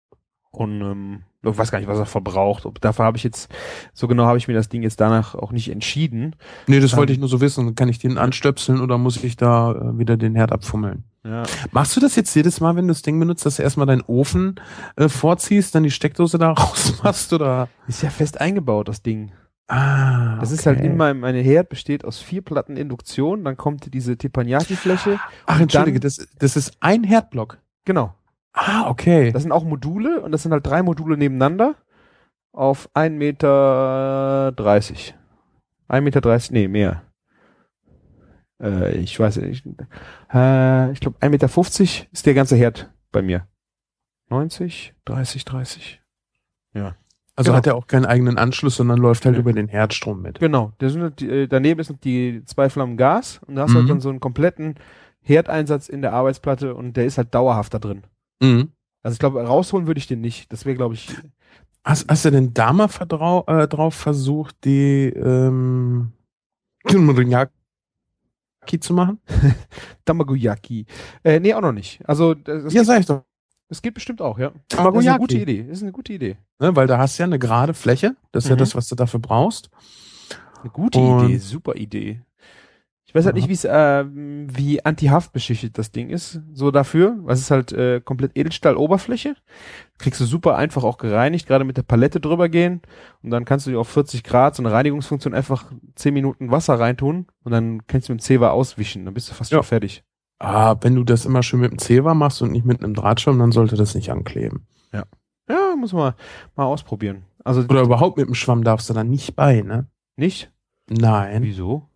Und ähm, ich weiß gar nicht, was er verbraucht. Ob, dafür habe ich jetzt, so genau habe ich mir das Ding jetzt danach auch nicht entschieden. Nee, das wollte Ähm, ich nur so wissen. Kann ich den anstöpseln oder muss ich da äh, wieder den Herd abfummeln? Ja. Machst du das jetzt jedes Mal, wenn du das Ding benutzt, dass du erstmal deinen Ofen äh, vorziehst, dann die Steckdose da rausmachst oder? Ist ja fest eingebaut, das Ding. Ah, Das okay. ist halt in meinem, meine Herd besteht aus vier Platten Induktion, dann kommt diese Teppanyaki-Fläche. Ach, und entschuldige, dann, das, das ist ein Herdblock. Genau. Ah, okay. Das sind auch Module und das sind halt drei Module nebeneinander auf ein Meter dreißig. ein Meter dreißig, nee, mehr. Äh, ich weiß nicht. Äh, ich glaube ein Meter fünfzig ist der ganze Herd bei mir. neunzig, dreißig, dreißig. Ja. Also genau. hat er auch keinen eigenen Anschluss, sondern läuft halt Ja. über den Herdstrom mit. Genau. Der sind, halt die, äh, daneben ist noch die zwei Flammen Gas und da hast du Mhm. halt dann so einen kompletten Herdeinsatz in der Arbeitsplatte und der ist halt dauerhaft da drin. Mhm. Also ich glaube, rausholen würde ich den nicht. Das wäre, glaube ich, Hast, hast du denn da mal verdrau, äh, drauf versucht, die ähm, Teppanyaki zu machen? Tamagoyaki. Äh, nee, auch noch nicht. Also das, das, Ja, geht, sag ich doch. das geht bestimmt auch, ja. Das ist Tamagoyaki. eine gute Idee. Das ist eine gute Idee. Ne, weil da hast du ja eine gerade Fläche. Das ist ja Mhm. das, was du dafür brauchst. Eine gute Und- Idee, super Idee. Ich weiß halt Ja. nicht, wie es äh, wie anti-Haft beschichtet das Ding ist, so dafür. Was ist halt äh, komplett Edelstahl-Oberfläche. Kriegst du super einfach auch gereinigt, gerade mit der Palette drüber gehen und dann kannst du dir auf vierzig Grad so eine Reinigungsfunktion einfach zehn Minuten Wasser reintun und dann kannst du mit dem Zewa auswischen, dann bist du fast Ja. schon fertig. Ah, wenn du das immer schön mit dem Zewa machst und nicht mit einem Drahtschirm, dann sollte das nicht ankleben. Ja, muss man mal ausprobieren. Also Oder überhaupt mit dem Schwamm darfst du da nicht bei, ne? nicht? Nein. Wieso?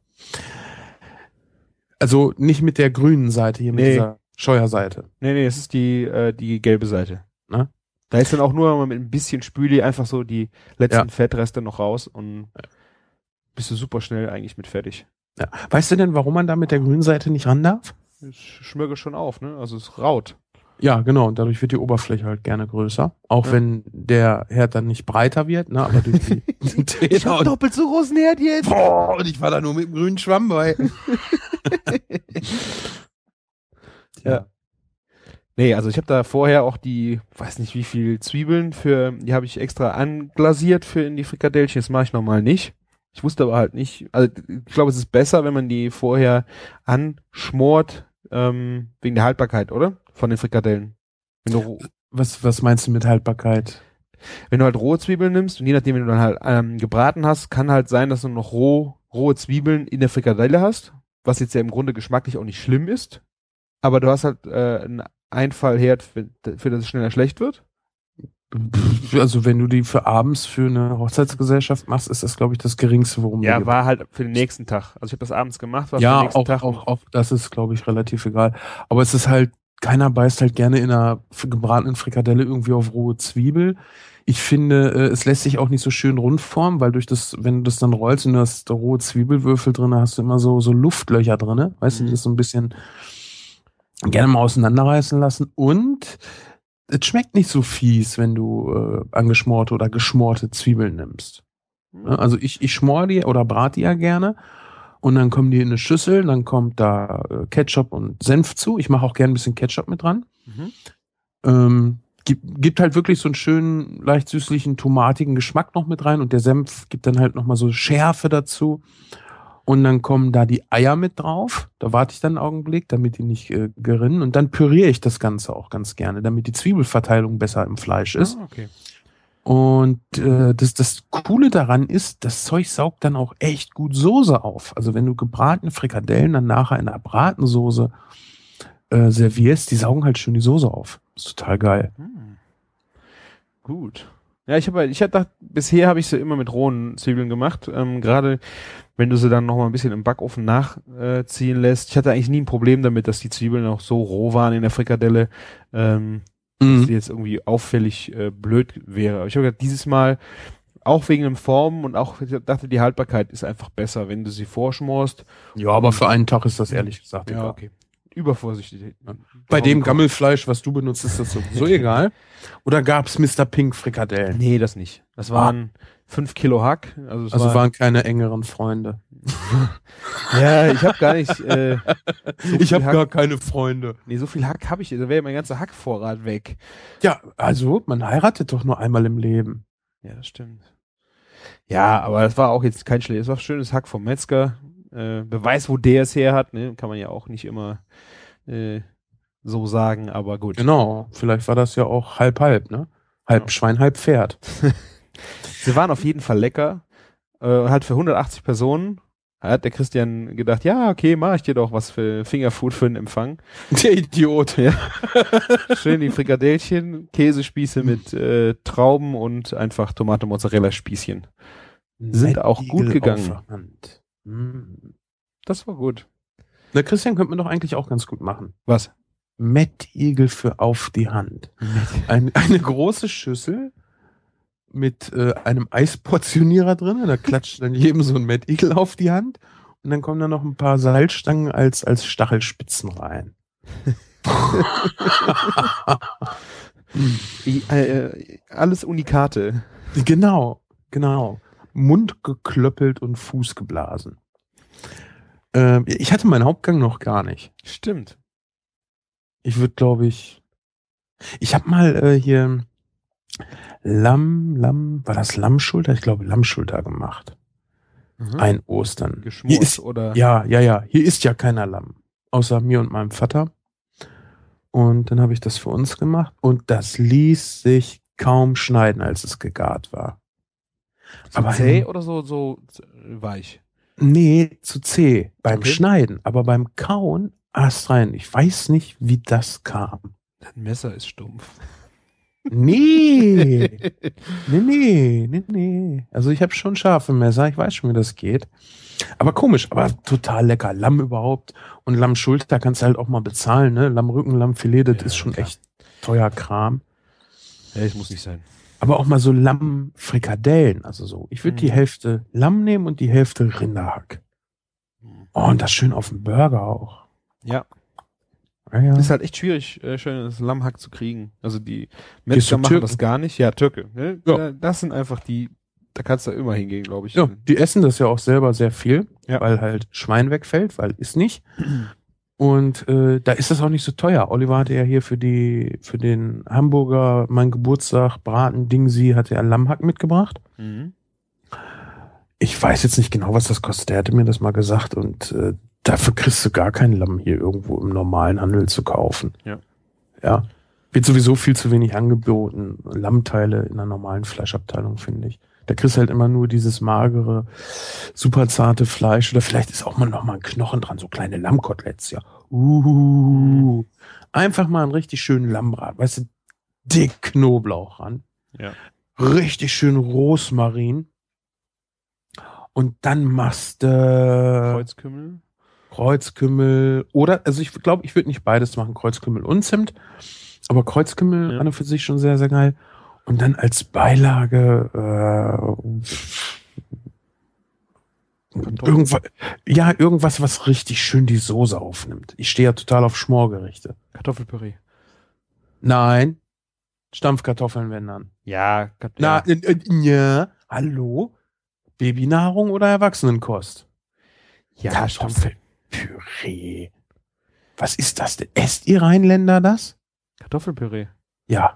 Also nicht mit der grünen Seite hier, mit Nee. dieser Scheuerseite. Nee, nee, das ist die, äh, die gelbe Seite. Ne? Da ist dann auch nur mal mit ein bisschen Spüli einfach so die letzten Ja. Fettreste noch raus und bist du super schnell eigentlich mit fertig. Ja. Weißt du denn, warum man da mit der grünen Seite nicht ran darf? Das schmürge schon auf, ne? Also es raut. Ja, genau. Und dadurch wird die Oberfläche halt gerne größer. Auch Ja. wenn der Herd dann nicht breiter wird, ne? Aber durch die Ich hab und, doppelt so großen Herd jetzt. boah, und ich war da nur mit dem grünen Schwamm bei. Ja. Nee, also ich habe da vorher auch die, weiß nicht wie viel Zwiebeln für, die habe ich extra anglasiert für in die Frikadellchen. Das mache ich normal nicht. Ich wusste aber halt nicht, also ich glaube, es ist besser, wenn man die vorher anschmort, ähm, wegen der Haltbarkeit, oder? Von den Frikadellen. Wenn du, roh- Was, was meinst du mit Haltbarkeit? wenn du halt rohe Zwiebeln nimmst und je nachdem, wenn du dann halt ähm, gebraten hast, kann halt sein, dass du noch roh, rohe Zwiebeln in der Frikadelle hast, was jetzt ja im Grunde geschmacklich auch nicht schlimm ist. Aber du hast halt äh, einen Einfallherd, für, für das es schneller schlecht wird. Also wenn du die für abends für eine Hochzeitsgesellschaft machst, ist das, glaube ich, das Geringste, worum Ja, die war halt für den nächsten Tag. Also ich habe das abends gemacht, war für Ja, den nächsten auch, Tag. auch, auch das ist, glaube ich, relativ egal. Aber es ist halt, keiner beißt halt gerne in einer f- gebratenen Frikadelle irgendwie auf rohe Zwiebel. Ich finde, äh, es lässt sich auch nicht so schön rund formen, weil durch das, wenn du das dann rollst und du hast da rohe Zwiebelwürfel drin, hast du immer so, so Luftlöcher drin. Weißt du, Mhm. die das so ein bisschen gerne mal auseinanderreißen lassen. Und es schmeckt nicht so fies, wenn du äh, angeschmorte oder geschmorte Zwiebeln nimmst. Ne? Also ich, ich schmor die oder brate die ja gerne. Und dann kommen die in eine Schüssel, dann kommt da äh, Ketchup und Senf zu. Ich mache auch gerne ein bisschen Ketchup mit dran. Mhm. Ähm, gibt, gibt halt wirklich so einen schönen, leicht süßlichen, tomatigen Geschmack noch mit rein. Und der Senf gibt dann halt nochmal so Schärfe dazu. Und dann kommen da die Eier mit drauf. Da warte ich dann einen Augenblick, damit die nicht äh, gerinnen. Und dann püriere ich das Ganze auch ganz gerne, damit die Zwiebelverteilung besser im Fleisch ist. Ah, okay. Und äh, das, das Coole daran ist, das Zeug saugt dann auch echt gut Soße auf. Also wenn du gebratene Frikadellen dann nachher in einer Bratensoße äh, servierst, die saugen halt schön die Soße auf. Ist total geil. Hm. Gut. Ja, ich habe halt, ich hab gedacht, bisher habe ich sie immer mit rohen Zwiebeln gemacht. Ähm, Gerade wenn du sie dann noch mal ein bisschen im Backofen nachziehen äh, lässt. Ich hatte eigentlich nie ein Problem damit, dass die Zwiebeln auch so roh waren in der Frikadelle, ähm, dass die jetzt irgendwie auffällig äh, blöd wäre. Aber ich habe gedacht, dieses Mal auch wegen dem Formen und auch, ich dachte, die Haltbarkeit ist einfach besser, wenn du sie vorschmorst. Ja, aber für einen Tag ist das ehrlich gesagt Ja, egal. okay. übervorsichtig. Bei dem Gammelfleisch, was du benutzt, ist das sowieso egal. Oder gab's Mister Pink Frikadellen? Nee, das nicht. Das waren fünf Kilo Hack. Also, es Also war, waren keine engeren Freunde. ja, ich habe gar nicht. Äh, so Ich viel habe Hack- gar keine Freunde. Nee, so viel Hack habe ich. Da wäre mein ganzer Hackvorrat weg. Ja, also man heiratet doch nur einmal im Leben. Ja, das stimmt. Ja, aber das war auch jetzt kein schlechtes. Es war schönes Hack vom Metzger. Äh, Beweis, wo der es her hat, ne? Kann man ja auch nicht immer äh, so sagen, aber gut. Genau, vielleicht war das ja auch halb-halb, ne? Halb Ja. Schwein, halb Pferd. Sie waren auf jeden Fall lecker. Äh, halt für hundertachtzig Personen hat der Christian gedacht, ja, okay, mach ich dir doch was für Fingerfood für den Empfang. Der Idiot. Ja. Schön die Frikadellchen, Käsespieße mit äh, Trauben und einfach Tomate-Mozzarella-Spießchen. Sind auch gut Igel gegangen. auf der Hand. Mm. Das war gut. Na, Christian könnte man doch eigentlich auch ganz gut machen. Was? Mettigel für auf die Hand. Ein, eine große Schüssel mit äh, einem Eisportionierer drin. Da klatscht dann jedem so ein Mettigel auf die Hand. Und dann kommen da noch ein paar Salzstangen als, als Stachelspitzen rein. I, äh, alles Unikate. Genau, genau. Mund geklöppelt und Fuß geblasen. Ähm, ich hatte meinen Hauptgang noch gar nicht. Stimmt. Ich würde, glaube ich, ich habe mal äh, hier Lamm, Lamm, war das Lammschulter? Ich glaube Lammschulter gemacht. Mhm. Ein Ostern. Geschmort Hier ist, oder? ja, ja, ja. Hier ist ja keiner Lamm. Außer mir und meinem Vater. Und dann habe ich das für uns gemacht. Und das ließ sich kaum schneiden, als es gegart war. So aber zäh ein- oder so, so weich? Nee, zu zäh. Beim Okay. Schneiden. Aber beim Kauen, erst rein. Ich weiß nicht, wie das kam. Ein Messer ist stumpf. Nee. Nee, nee, nee, nee. Also ich habe schon scharfe Messer, ich weiß schon, wie das geht. Aber komisch, aber total lecker. Lamm überhaupt und Lammschulter kannst du halt auch mal bezahlen, ne? Lammrücken, Lammfilet, das Ja, ist schon klar. echt teuer Kram. Ja, es muss nicht sein. Aber auch mal so Lammfrikadellen, also so. Ich würde Mhm. die Hälfte Lamm nehmen und die Hälfte Rinderhack. Oh, und das schön auf dem Burger auch. Ja. Ja, ja. Ist halt echt schwierig, äh, schönes Lammhack zu kriegen. Also die Gehst Metzger du machen Türken? das gar nicht. Ja, Türke. Ne? Ja. Da- Das sind einfach die, da kannst du immer hingehen, glaube ich. Ja, die essen das ja auch selber sehr viel, Ja. weil halt Schwein wegfällt, weil ist nicht. Und äh, da ist das auch nicht so teuer. Oliver hatte ja hier für die für den Hamburger, mein Geburtstag, Braten, Dingsi, hatte er Lammhack mitgebracht. Mhm. Ich weiß jetzt nicht genau, was das kostet. Er hatte mir das mal gesagt und äh, dafür kriegst du gar kein Lamm hier irgendwo im normalen Handel zu kaufen. Ja. Ja. Wird sowieso viel zu wenig angeboten. Lammteile in der normalen Fleischabteilung, finde ich. Da kriegst du halt immer nur dieses magere, super zarte Fleisch. Oder vielleicht ist auch mal noch mal ein Knochen dran, so kleine Lammkoteletts, ja. Uh, einfach mal einen richtig schönen Lammbrat. Weißt du, dick Knoblauch ran. Ja. Richtig schön Rosmarin. Und dann machst du Kreuzkümmel. Kreuzkümmel oder, also ich glaube, ich würde nicht beides machen, Kreuzkümmel und Zimt, aber Kreuzkümmel Ja. an und für sich schon sehr, sehr geil. Und dann als Beilage äh, irgendwas, ja, irgendwas, was richtig schön die Soße aufnimmt. Ich stehe ja total auf Schmorgerichte. Kartoffelpüree. Nein, Stampfkartoffeln wenn dann. Ja, Kat Na, ja. äh, äh, ja, hallo? Babynahrung oder Erwachsenenkost? ja Kartoffelpüree. Was ist das denn? Esst ihr Rheinländer das? Kartoffelpüree. Ja.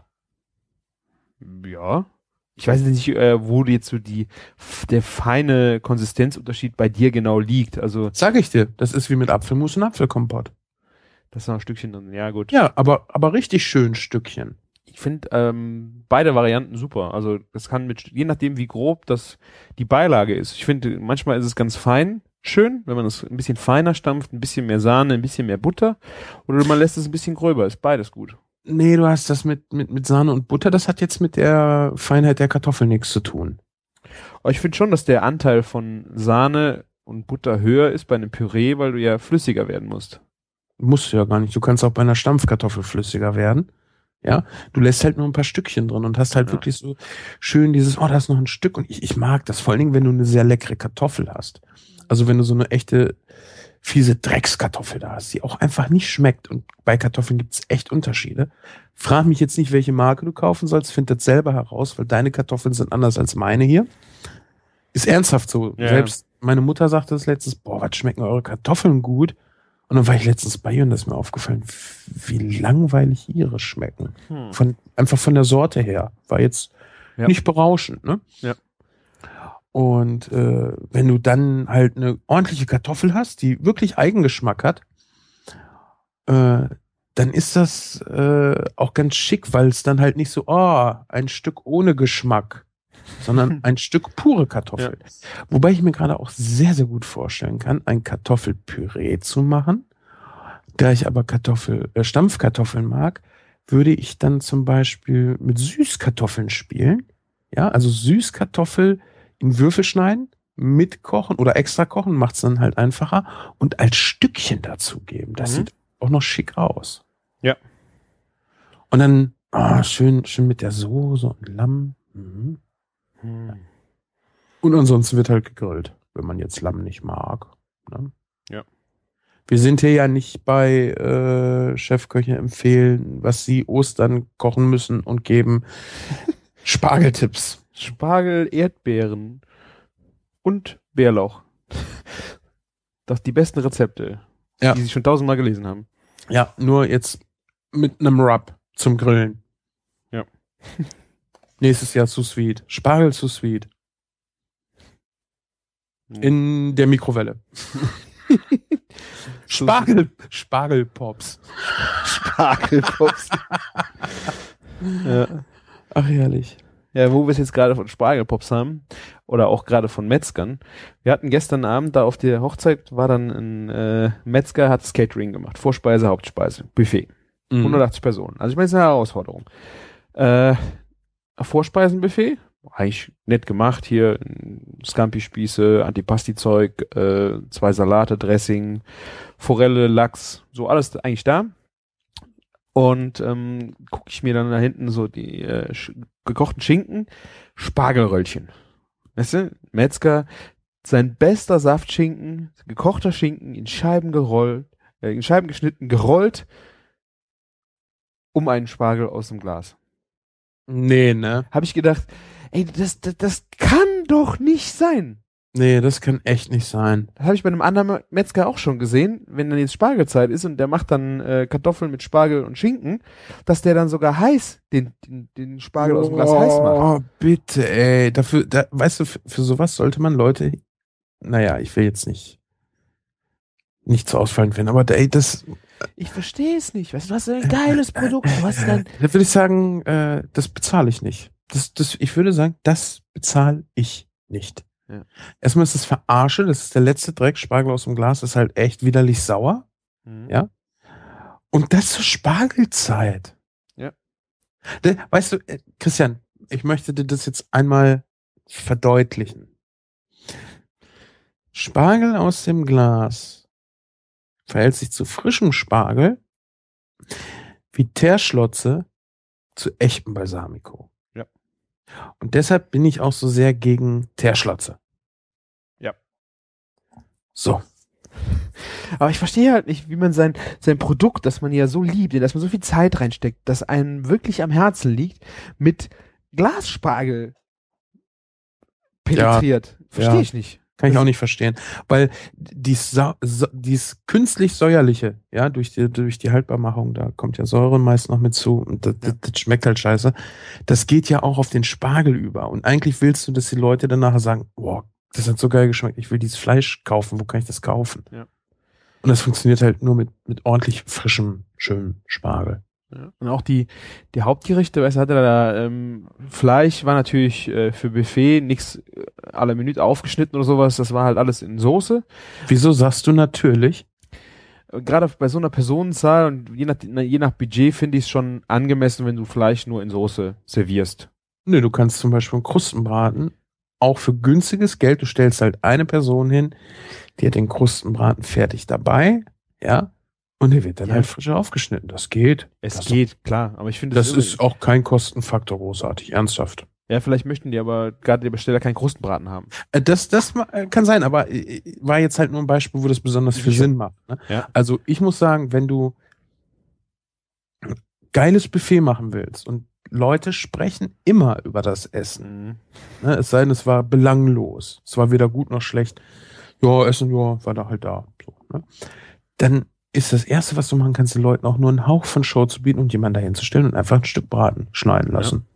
Ja. Ich weiß nicht, äh, wo jetzt so die f- der feine Konsistenzunterschied bei dir genau liegt. Also Sag ich dir, das ist wie mit Apfelmus und Apfelkompott. das ist noch ein Stückchen drin. Ja, gut. Ja, aber, aber richtig schön Stückchen. Ich finde ähm, beide Varianten super. Also das kann mit, je nachdem wie grob das die Beilage ist. Ich finde, manchmal ist es ganz fein, schön, wenn man es ein bisschen feiner stampft, ein bisschen mehr Sahne, ein bisschen mehr Butter. Oder man lässt es ein bisschen gröber, ist beides gut. Nee, du hast das mit, mit, mit Sahne und Butter, das hat jetzt mit der Feinheit der Kartoffel nichts zu tun. Aber ich finde schon, dass der Anteil von Sahne und Butter höher ist bei einem Püree, weil du ja flüssiger werden musst. Musst du ja gar nicht. Du kannst auch bei einer Stampfkartoffel flüssiger werden. Ja, du lässt halt nur ein paar Stückchen drin und hast halt Ja. wirklich so schön dieses, oh, da ist noch ein Stück und ich, ich mag das, vor allen Dingen, wenn du eine sehr leckere Kartoffel hast. Also wenn du so eine echte fiese Dreckskartoffel da hast, die auch einfach nicht schmeckt. Und bei Kartoffeln gibt es echt Unterschiede. Frag mich jetzt nicht, welche Marke du kaufen sollst. Find das selber heraus, weil deine Kartoffeln sind anders als meine hier. Ist ernsthaft so. Ja. Selbst meine Mutter sagte das letztens, boah, was schmecken eure Kartoffeln gut? Und dann war ich letztens bei ihr und da ist mir aufgefallen, wie langweilig ihre schmecken. Hm. Von, einfach von der Sorte her. War jetzt Ja. nicht berauschend, ne? Ja. Und äh, wenn du dann halt eine ordentliche Kartoffel hast, die wirklich Eigengeschmack hat, äh, dann ist das äh, auch ganz schick, weil es dann halt nicht so, oh, ein Stück ohne Geschmack, sondern ein Stück pure Kartoffel. Ja. Wobei ich mir gerade auch sehr, sehr gut vorstellen kann, ein Kartoffelpüree zu machen. Da ich aber Kartoffel, äh, Stampfkartoffeln mag, würde ich dann zum Beispiel mit Süßkartoffeln spielen. Ja, also Süßkartoffel in Würfel schneiden, mitkochen oder extra kochen, macht es dann halt einfacher und als Stückchen dazu geben. Das Mhm. sieht auch noch schick aus. Ja. Und dann oh, schön, schön mit der Soße und Lamm. Mhm. Hm. Und ansonsten wird halt gegrillt, wenn man jetzt Lamm nicht mag. Ne? Ja. Wir sind hier ja nicht bei äh, Chefköche empfehlen, was sie Ostern kochen müssen und geben Spargeltipps. Spargel, Erdbeeren und Bärlauch. Doch die besten Rezepte, Ja. die Sie schon tausendmal gelesen haben. Ja, nur jetzt mit einem Rub zum Grillen. Ja. Nächstes Jahr zu sweet. Spargel zu sweet. In der Mikrowelle. Spargel, Spargelpops. Spargelpops. Ja. Ach, herrlich. Ja, wo wir es jetzt gerade von Spargelpops haben oder auch gerade von Metzgern. Wir hatten gestern Abend da auf der Hochzeit, war dann ein äh, Metzger, hat das Catering gemacht. Vorspeise, Hauptspeise, Buffet. Mhm. hundertachtzig Personen. Also ich meine, das ist eine Herausforderung. Äh, Vorspeisenbuffet, eigentlich nett gemacht. Hier Scampi-Spieße, Antipasti-Zeug, äh, zwei Salate, Dressing, Forelle, Lachs, so alles eigentlich da. Und ähm, gucke ich mir dann da hinten so die äh, sch- gekochten Schinken, Spargelröllchen. Weißt du, Metzger, sein bester Saftschinken, gekochter Schinken in Scheiben gerollt, äh, in Scheiben geschnitten, gerollt, um einen Spargel aus dem Glas. Nee, ne? Habe ich gedacht, ey, das, das, das kann doch nicht sein. Nee, das kann echt nicht sein. Das habe ich bei einem anderen Metzger auch schon gesehen, wenn dann jetzt Spargelzeit ist und der macht dann äh, Kartoffeln mit Spargel und Schinken, dass der dann sogar heiß den, den, den Spargel aus dem Glas heiß macht. Oh, bitte, ey. Dafür, da, weißt du, für, für sowas sollte man Leute, naja, ich will jetzt nicht, nicht zu ausfallend werden, aber ey, das, Ich verstehe es nicht. Weißt du, du hast ein geiles Produkt. Du hast dann da würde ich sagen, äh, das bezahle ich nicht. Das, das, ich würde sagen, das bezahle ich nicht. Ja. Erstmal ist das Verarsche, das ist der letzte Dreck, Spargel aus dem Glas ist halt echt widerlich sauer. Mhm. Ja. Und das zur Spargelzeit. Ja. De, weißt du, äh, Christian, ich möchte dir das jetzt einmal verdeutlichen. Spargel aus dem Glas verhält sich zu frischem Spargel wie Teerschlotze zu echtem Balsamico. Ja. Und deshalb bin ich auch so sehr gegen Teerschlotze. Ja. So. Aber ich verstehe halt nicht, wie man sein, sein Produkt, das man ja so liebt, in das man so viel Zeit reinsteckt, das einem wirklich am Herzen liegt, mit Glasspargel penetriert. Ja. Verstehe Ja. ich nicht. Kann ich auch nicht verstehen. Weil dies, Sa Sa dies künstlich säuerliche, ja, durch die, durch die Haltbarmachung, da kommt ja Säure meist noch mit zu und das, Ja. das, das schmeckt halt scheiße. Das geht ja auch auf den Spargel über. Und eigentlich willst du, dass die Leute dann nachher sagen, boah, das hat so geil geschmeckt, ich will dieses Fleisch kaufen, wo kann ich das kaufen? Ja. Und das funktioniert halt nur mit, mit ordentlich frischem, schönem Spargel. Ja. Und auch die, die Hauptgerichte, weißt du, hatte da, ähm, Fleisch war natürlich äh, für Buffet nichts äh, à la Minute aufgeschnitten oder sowas, das war halt alles in Soße. Wieso sagst du natürlich? Äh, Gerade bei so einer Personenzahl und je nach, je nach Budget finde ich es schon angemessen, wenn du Fleisch nur in Soße servierst. Nö, du kannst zum Beispiel einen Krustenbraten auch für günstiges Geld, du stellst halt eine Person hin, die hat den Krustenbraten fertig dabei, ja, und der wird dann Ja. halt frisch aufgeschnitten. Das geht. Es das geht, klar, aber ich finde Das das ist auch kein Kostenfaktor großartig, ernsthaft. Ja, vielleicht möchten die aber gerade die Besteller keinen Krustenbraten haben. Äh, Das, das ma- äh, kann sein, aber äh, war jetzt halt nur ein Beispiel, wo das besonders viel Sicher. Sinn macht. Ne? Ja. Also ich muss sagen, wenn du geiles Buffet machen willst und Leute sprechen immer über das Essen, Mhm. ne? Es sei denn, es war belanglos, es war weder gut noch schlecht, ja, Essen, ja, war da halt da, so, ne? Dann ist das Erste, was du machen kannst, den Leuten auch nur einen Hauch von Show zu bieten und jemanden dahin zu stellen und einfach ein Stück Braten schneiden lassen.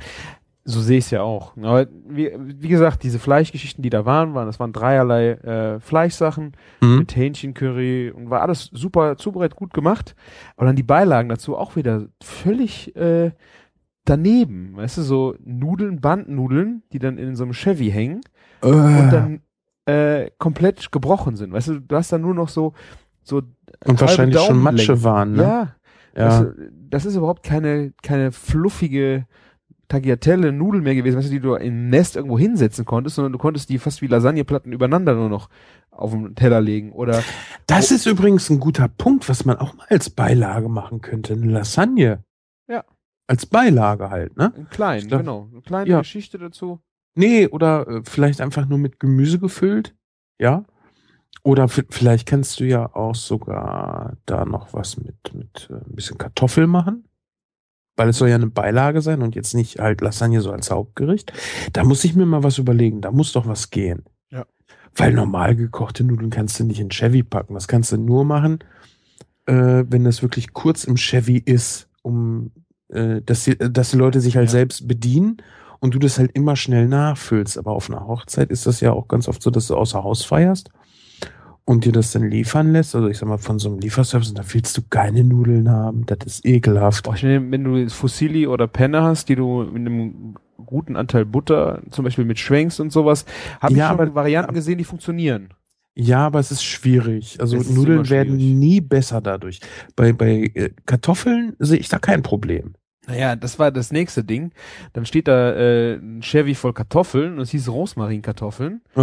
So sehe ich es ja auch. Aber wie, wie gesagt, diese Fleischgeschichten, die da waren, waren, das waren dreierlei äh, Fleischsachen Mhm. mit Hähnchencurry und war alles super zubereitet, gut gemacht. Aber dann die Beilagen dazu auch wieder völlig äh, daneben. Weißt du, so Nudeln, Bandnudeln, die dann in so einem Chevy hängen Äh, und dann äh, komplett gebrochen sind. Weißt du, du hast dann nur noch so so und halbe wahrscheinlich schon Daumenlänge. Matsche waren, ne? Ja, Ja. Weißt du, das ist überhaupt keine keine fluffige Tagliatelle Nudeln mehr gewesen, weißt du, die du im Nest irgendwo hinsetzen konntest, sondern du konntest die fast wie Lasagneplatten übereinander nur noch auf den Teller legen oder Das ist übrigens ein guter Punkt, was man auch mal als Beilage machen könnte. Eine Lasagne. Ja. Als Beilage halt, ne? in klein, Ich glaub- genau, eine kleine ja. Geschichte dazu. Nee, oder äh, vielleicht einfach nur mit Gemüse gefüllt. Ja. Oder v- vielleicht kannst du ja auch sogar da noch was mit, mit äh, ein bisschen Kartoffel machen. Weil es soll ja eine Beilage sein und jetzt nicht halt Lasagne so als Hauptgericht. Da muss ich mir mal was überlegen. Da muss doch was gehen. Ja. Weil normal gekochte Nudeln kannst du nicht in Chevy packen. Das kannst du nur machen, äh, wenn das wirklich kurz im Chevy ist, um äh, dass, die, dass die Leute sich halt Ja. selbst bedienen und du das halt immer schnell nachfüllst. Aber auf einer Hochzeit ist das ja auch ganz oft so, dass du außer Haus feierst und dir das dann liefern lässt. Also ich sag mal, von so einem Lieferservice, und da willst du keine Nudeln haben. Das ist ekelhaft. Boah, ich meine, wenn du Fusilli oder Penne hast, die du mit einem guten Anteil Butter zum Beispiel mit schwenkst und sowas, habe Ja, ich schon aber- Varianten gesehen, die funktionieren. Ja, aber es ist schwierig. Also Es ist Nudeln immer werden schwierig. nie besser dadurch. Bei, bei äh, Kartoffeln sehe ich da kein Problem. Naja, das war das nächste Ding. Dann steht da äh, ein Chevy voll Kartoffeln und es hieß Rosmarinkartoffeln. Oh,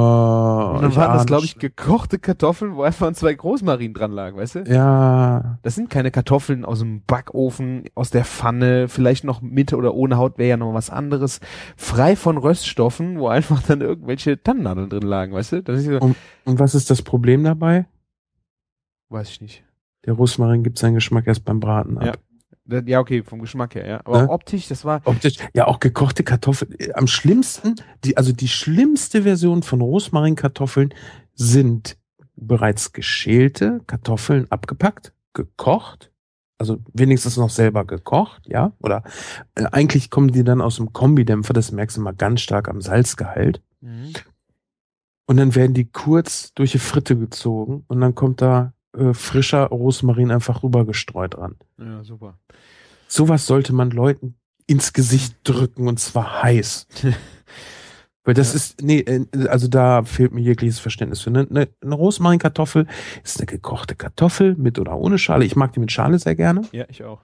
Und dann waren das, ahne glaube ich, schon. gekochte Kartoffeln, wo einfach zwei Rosmarin dran lagen, weißt du? Ja, Das sind keine Kartoffeln aus dem Backofen, aus der Pfanne, vielleicht noch mit oder ohne Haut wäre ja noch was anderes. Frei von Röststoffen, wo einfach dann irgendwelche Tannennadeln drin lagen, weißt du? Das ist so, und was ist das Problem dabei? weiß ich nicht. Der Rosmarin gibt seinen Geschmack erst beim Braten ab. Ja. Da- Ja, okay, vom Geschmack her, ja. Aber Ne? optisch, das war, Optisch, ja, auch gekochte Kartoffeln. äh, Am schlimmsten, die, also die schlimmste Version von Rosmarinkartoffeln sind bereits geschälte Kartoffeln abgepackt, gekocht, also wenigstens noch selber gekocht, ja, oder äh, eigentlich kommen die dann aus dem Kombidämpfer, das merkst du mal ganz stark am Salzgehalt. mhm. Und dann werden die kurz durch die Fritte gezogen und dann kommt da äh, frischer Rosmarin einfach rübergestreut dran. Ja, super. Sowas sollte man Leuten ins Gesicht drücken und zwar heiß. Weil das Ja. ist, nee, äh, also da fehlt mir jegliches Verständnis für. Eine, eine, eine Rosmarinkartoffel ist eine gekochte Kartoffel mit oder ohne Schale. Ich mag die mit Schale sehr gerne. Ja, ich auch.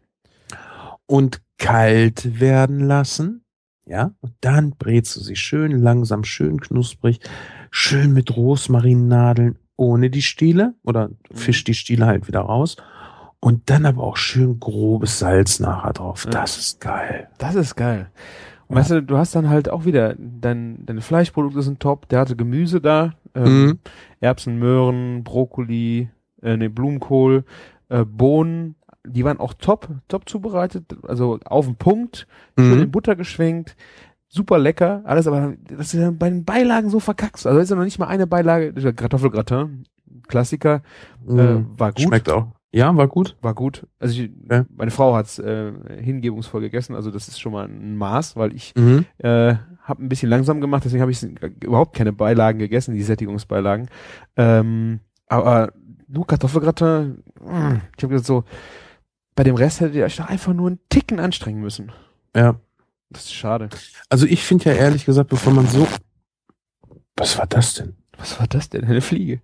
Und kalt werden lassen. Ja, und dann brätst du sie schön langsam, schön knusprig, schön mit Rosmarinnadeln ohne die Stiele oder fisch die Stiele halt wieder raus. Und dann aber auch schön grobes Salz nachher drauf. Ja. Das ist geil. Das ist geil. Und Ja. weißt du, du hast dann halt auch wieder, dein, deine Fleischprodukte sind top, der hatte Gemüse da, ähm, Mhm. Erbsen, Möhren, Brokkoli, äh, ne, Blumenkohl, äh, Bohnen, die waren auch top, top zubereitet, also auf den Punkt, schön in Mhm. Butter geschwenkt, super lecker, alles, aber das ist dann bei den Beilagen so verkackst. Also ist ja noch nicht mal eine Beilage, dieser Kartoffelgratin, Klassiker, äh, Mhm. war gut. Schmeckt auch. Ja, war gut. War gut. Also ich, Ja. meine Frau hat's äh, hingebungsvoll gegessen, also das ist schon mal ein Maß, weil ich Mhm. äh, habe ein bisschen langsam gemacht, deswegen habe ich überhaupt keine Beilagen gegessen, die Sättigungsbeilagen. Ähm, aber du Kartoffelgratin, mh, ich habe gesagt so, bei dem Rest hättet ihr euch doch einfach nur einen Ticken anstrengen müssen. Ja. Das ist schade. Also ich finde ja ehrlich gesagt, bevor man so. Was war das denn? Was war das denn? Eine Fliege.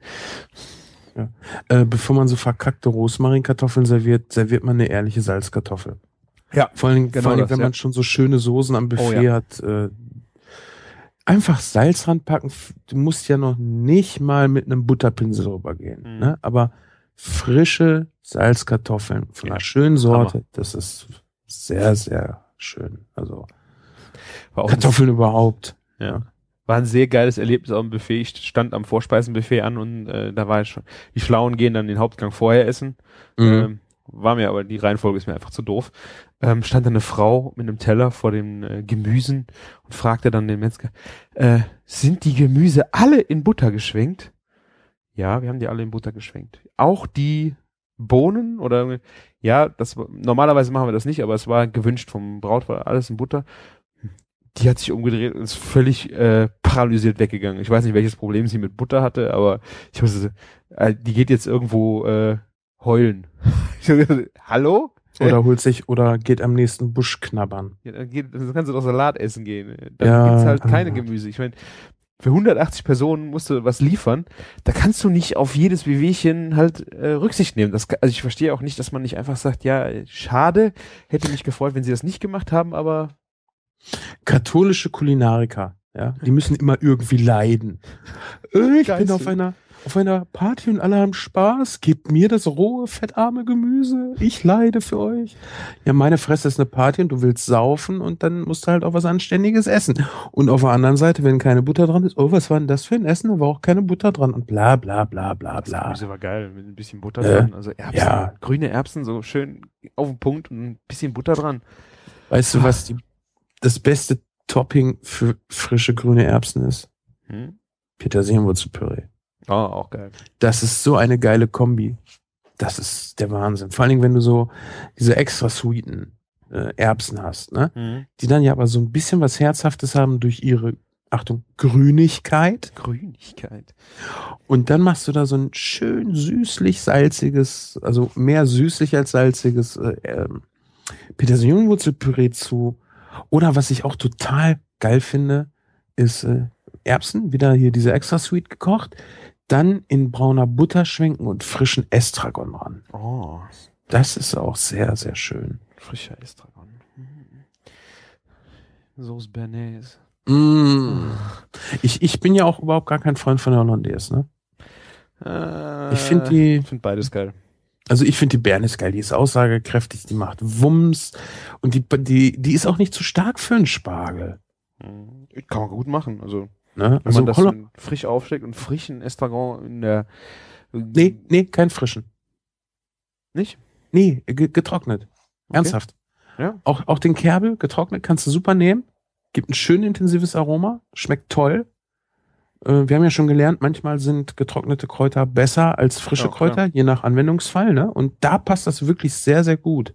Äh, bevor man so verkackte Rosmarinkartoffeln serviert, serviert man eine ehrliche Salzkartoffel. Ja, Vor allem, genau vor allem das, wenn ja. man schon so schöne Soßen am Buffet Oh, ja. hat. Äh, einfach Salz ranpacken. F- Du musst ja noch nicht mal mit einem Butterpinsel drüber gehen. Mhm. Ne? Aber frische Salzkartoffeln von einer schönen Sorte, das ist sehr, sehr schön. Also War auch Kartoffeln überhaupt. ein, ja. War ein sehr geiles Erlebnis auf dem Buffet. Ich stand am Vorspeisenbuffet an und äh, da war ich schon, die Schlauen gehen dann den Hauptgang vorher essen. Mhm. Ähm, war mir aber, die Reihenfolge ist mir einfach zu doof. Ähm, stand da eine Frau mit einem Teller vor den äh, Gemüsen und fragte dann den Metzger, äh, sind die Gemüse alle in Butter geschwenkt? Ja, wir haben die alle in Butter geschwenkt. Auch die Bohnen oder, ja, das normalerweise machen wir das nicht, aber es war gewünscht vom Brautpaar, alles in Butter. Die hat sich umgedreht und ist völlig äh, paralysiert weggegangen. Ich weiß nicht, welches Problem sie mit Butter hatte, aber ich wusste, äh, die geht jetzt irgendwo äh, heulen. Hallo? Oder holt sich, oder geht am nächsten Busch knabbern. Ja, dann, geht, dann kannst du doch Salat essen gehen. Dann Ja, gibt's halt keine ah. Gemüse. Ich meine, für hundertachtzig Personen musst du was liefern. Da kannst du nicht auf jedes Wehwehchen halt äh, Rücksicht nehmen. Das, also ich verstehe auch nicht, dass man nicht einfach sagt, ja, schade, hätte mich gefreut, wenn sie das nicht gemacht haben, aber Katholische Kulinariker, ja, die müssen immer irgendwie leiden. Äh, ich Geil. bin auf einer, auf einer Party und alle haben Spaß. Gebt mir das rohe, fettarme Gemüse. Ich leide für euch. Ja, meine Fresse ist eine Party und du willst saufen und dann musst du halt auch was Anständiges essen. Und auf der anderen Seite, wenn keine Butter dran ist, oh, was war denn das für ein Essen? Da war auch keine Butter dran und bla, bla, bla, bla, das bla. Gemüse war geil, mit ein bisschen Butter Äh, dran. Also Erbsen, ja. grüne Erbsen, so schön auf den Punkt und ein bisschen Butter dran. Weißt du, was die, das beste Topping für frische grüne Erbsen ist? Hm? Petersilienwurzelpüree. Oh, auch geil. Das ist so eine geile Kombi. Das ist der Wahnsinn. Vor allen Dingen, wenn du so diese extra sweeten äh, Erbsen hast, ne? Mhm. Die dann ja aber so ein bisschen was Herzhaftes haben durch ihre, Achtung, Grünigkeit. Grünigkeit. Und dann machst du da so ein schön süßlich-salziges, also mehr süßlich als salziges äh, ähm, Petersilienwurzelpüree zu. Oder was ich auch total geil finde, ist äh, Erbsen, wieder hier diese extra sweet gekocht, dann in brauner Butter schwenken und frischen Estragon ran. Oh, Das ist auch sehr, sehr schön. frischer Estragon. Mhm. Sauce Bernays. Mm. Ich, ich bin ja auch überhaupt gar kein Freund von der Hollandaise, ne? Äh, Ich finde die, Ich finde beides geil. also ich finde die Bernays geil, die ist aussagekräftig, die macht Wumms und die, die, die ist auch nicht zu stark für einen Spargel. Mhm. Kann man gut machen. Also, Ne? wenn Also man das Holland- dann frisch aufsteckt und frischen Estragon in der. nee, nee, kein frischen. Nicht? Nee, ge- getrocknet. Ernsthaft. Ja. Auch, auch den Kerbel getrocknet kannst du super nehmen. Gibt ein schön intensives Aroma. Schmeckt toll. Äh, wir haben ja schon gelernt, manchmal sind getrocknete Kräuter besser als frische Ja, klar. Kräuter, je nach Anwendungsfall. Ne? Und da passt das wirklich sehr, sehr gut.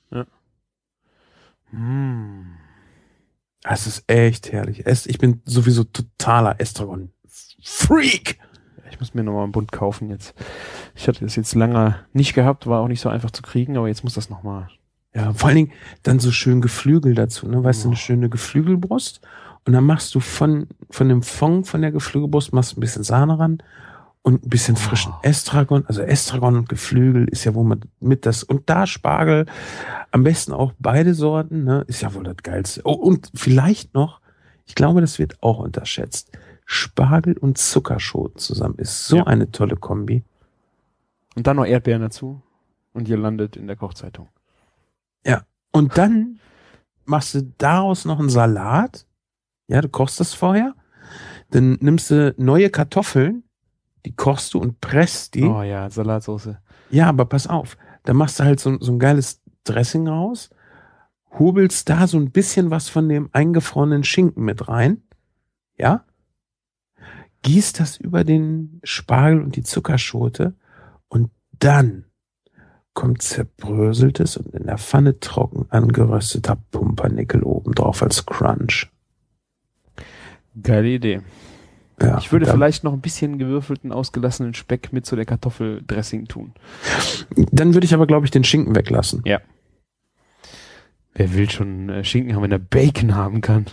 Mm. Es ist echt herrlich. Es, ich bin sowieso totaler Estragon-Freak. Ich muss mir nochmal einen Bund kaufen jetzt. Ich hatte das jetzt lange nicht gehabt, war auch nicht so einfach zu kriegen, aber jetzt muss das nochmal. Ja, vor allen Dingen dann so schön Geflügel dazu, ne? Weißt du, Oh. eine schöne Geflügelbrust. Und dann machst du von, von dem Fond von der Geflügelbrust, machst ein bisschen Sahne ran und ein bisschen frischen Oh. Estragon. Also Estragon und Geflügel ist ja wohl mit, mit das, und da Spargel, am besten auch beide Sorten, ne? Ist ja wohl das Geilste. Oh, und vielleicht noch, ich glaube, das wird auch unterschätzt. Spargel und Zuckerschoten zusammen ist so Ja. eine tolle Kombi. Und dann noch Erdbeeren dazu. Und ihr landet in der Kochzeitung. Und dann machst du daraus noch einen Salat. Ja, du kochst das vorher. Dann nimmst du neue Kartoffeln, die kochst du und presst die. Oh ja, Salatsauce. Ja, aber pass auf. Dann machst du halt so, so ein geiles Dressing raus, hobelst da so ein bisschen was von dem eingefrorenen Schinken mit rein. Ja. Gießt das über den Spargel und die Zuckerschote und dann kommt zerbröseltes und in der Pfanne trocken angerösteter Pumpernickel obendrauf als Crunch. Geile Idee. Ja, Ich würde dann, vielleicht noch ein bisschen gewürfelten, ausgelassenen Speck mit zu der Kartoffeldressing tun. Dann würde ich aber, glaube ich, den Schinken weglassen. Ja. Wer will schon äh, Schinken haben, wenn er Bacon haben kann?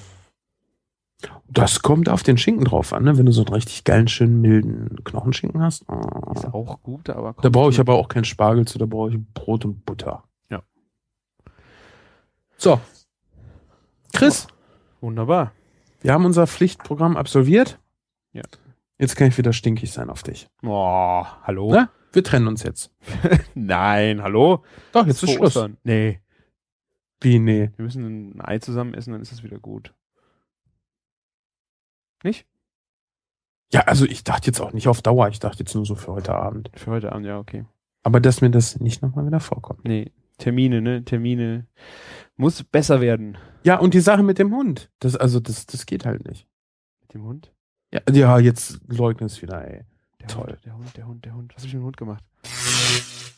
Das kommt auf den Schinken drauf an, ne? Wenn du so einen richtig geilen, schönen, milden Knochenschinken hast. Ist Oh. auch gut, aber... Da brauche ich aber auch keinen Spargel zu, da brauche ich Brot und Butter. Ja. So. Chris, Wunderbar. wir haben unser Pflichtprogramm absolviert. Ja. Jetzt kann ich wieder stinkig sein auf dich. Oh, hallo? Ne? Wir trennen uns jetzt. Nein, hallo? Doch, jetzt ist Vor Schluss. Ostern. Nee. Wie, nee. Wir müssen ein Ei zusammen essen, dann ist es wieder gut. Nicht? Ja, also ich dachte jetzt auch nicht auf Dauer. Ich dachte jetzt nur so für heute Abend. Für heute Abend, ja, okay. Aber dass mir das nicht nochmal wieder vorkommt. Nee, Termine, ne? Termine. Muss besser werden. Ja, und die Sache mit dem Hund. Das, also, das, das geht halt nicht. Mit dem Hund? Ja, ja, jetzt leugnen es wieder, ey. Der Toll. Hund, der Hund, der Hund, der Hund. Was hab ich mit dem Hund gemacht?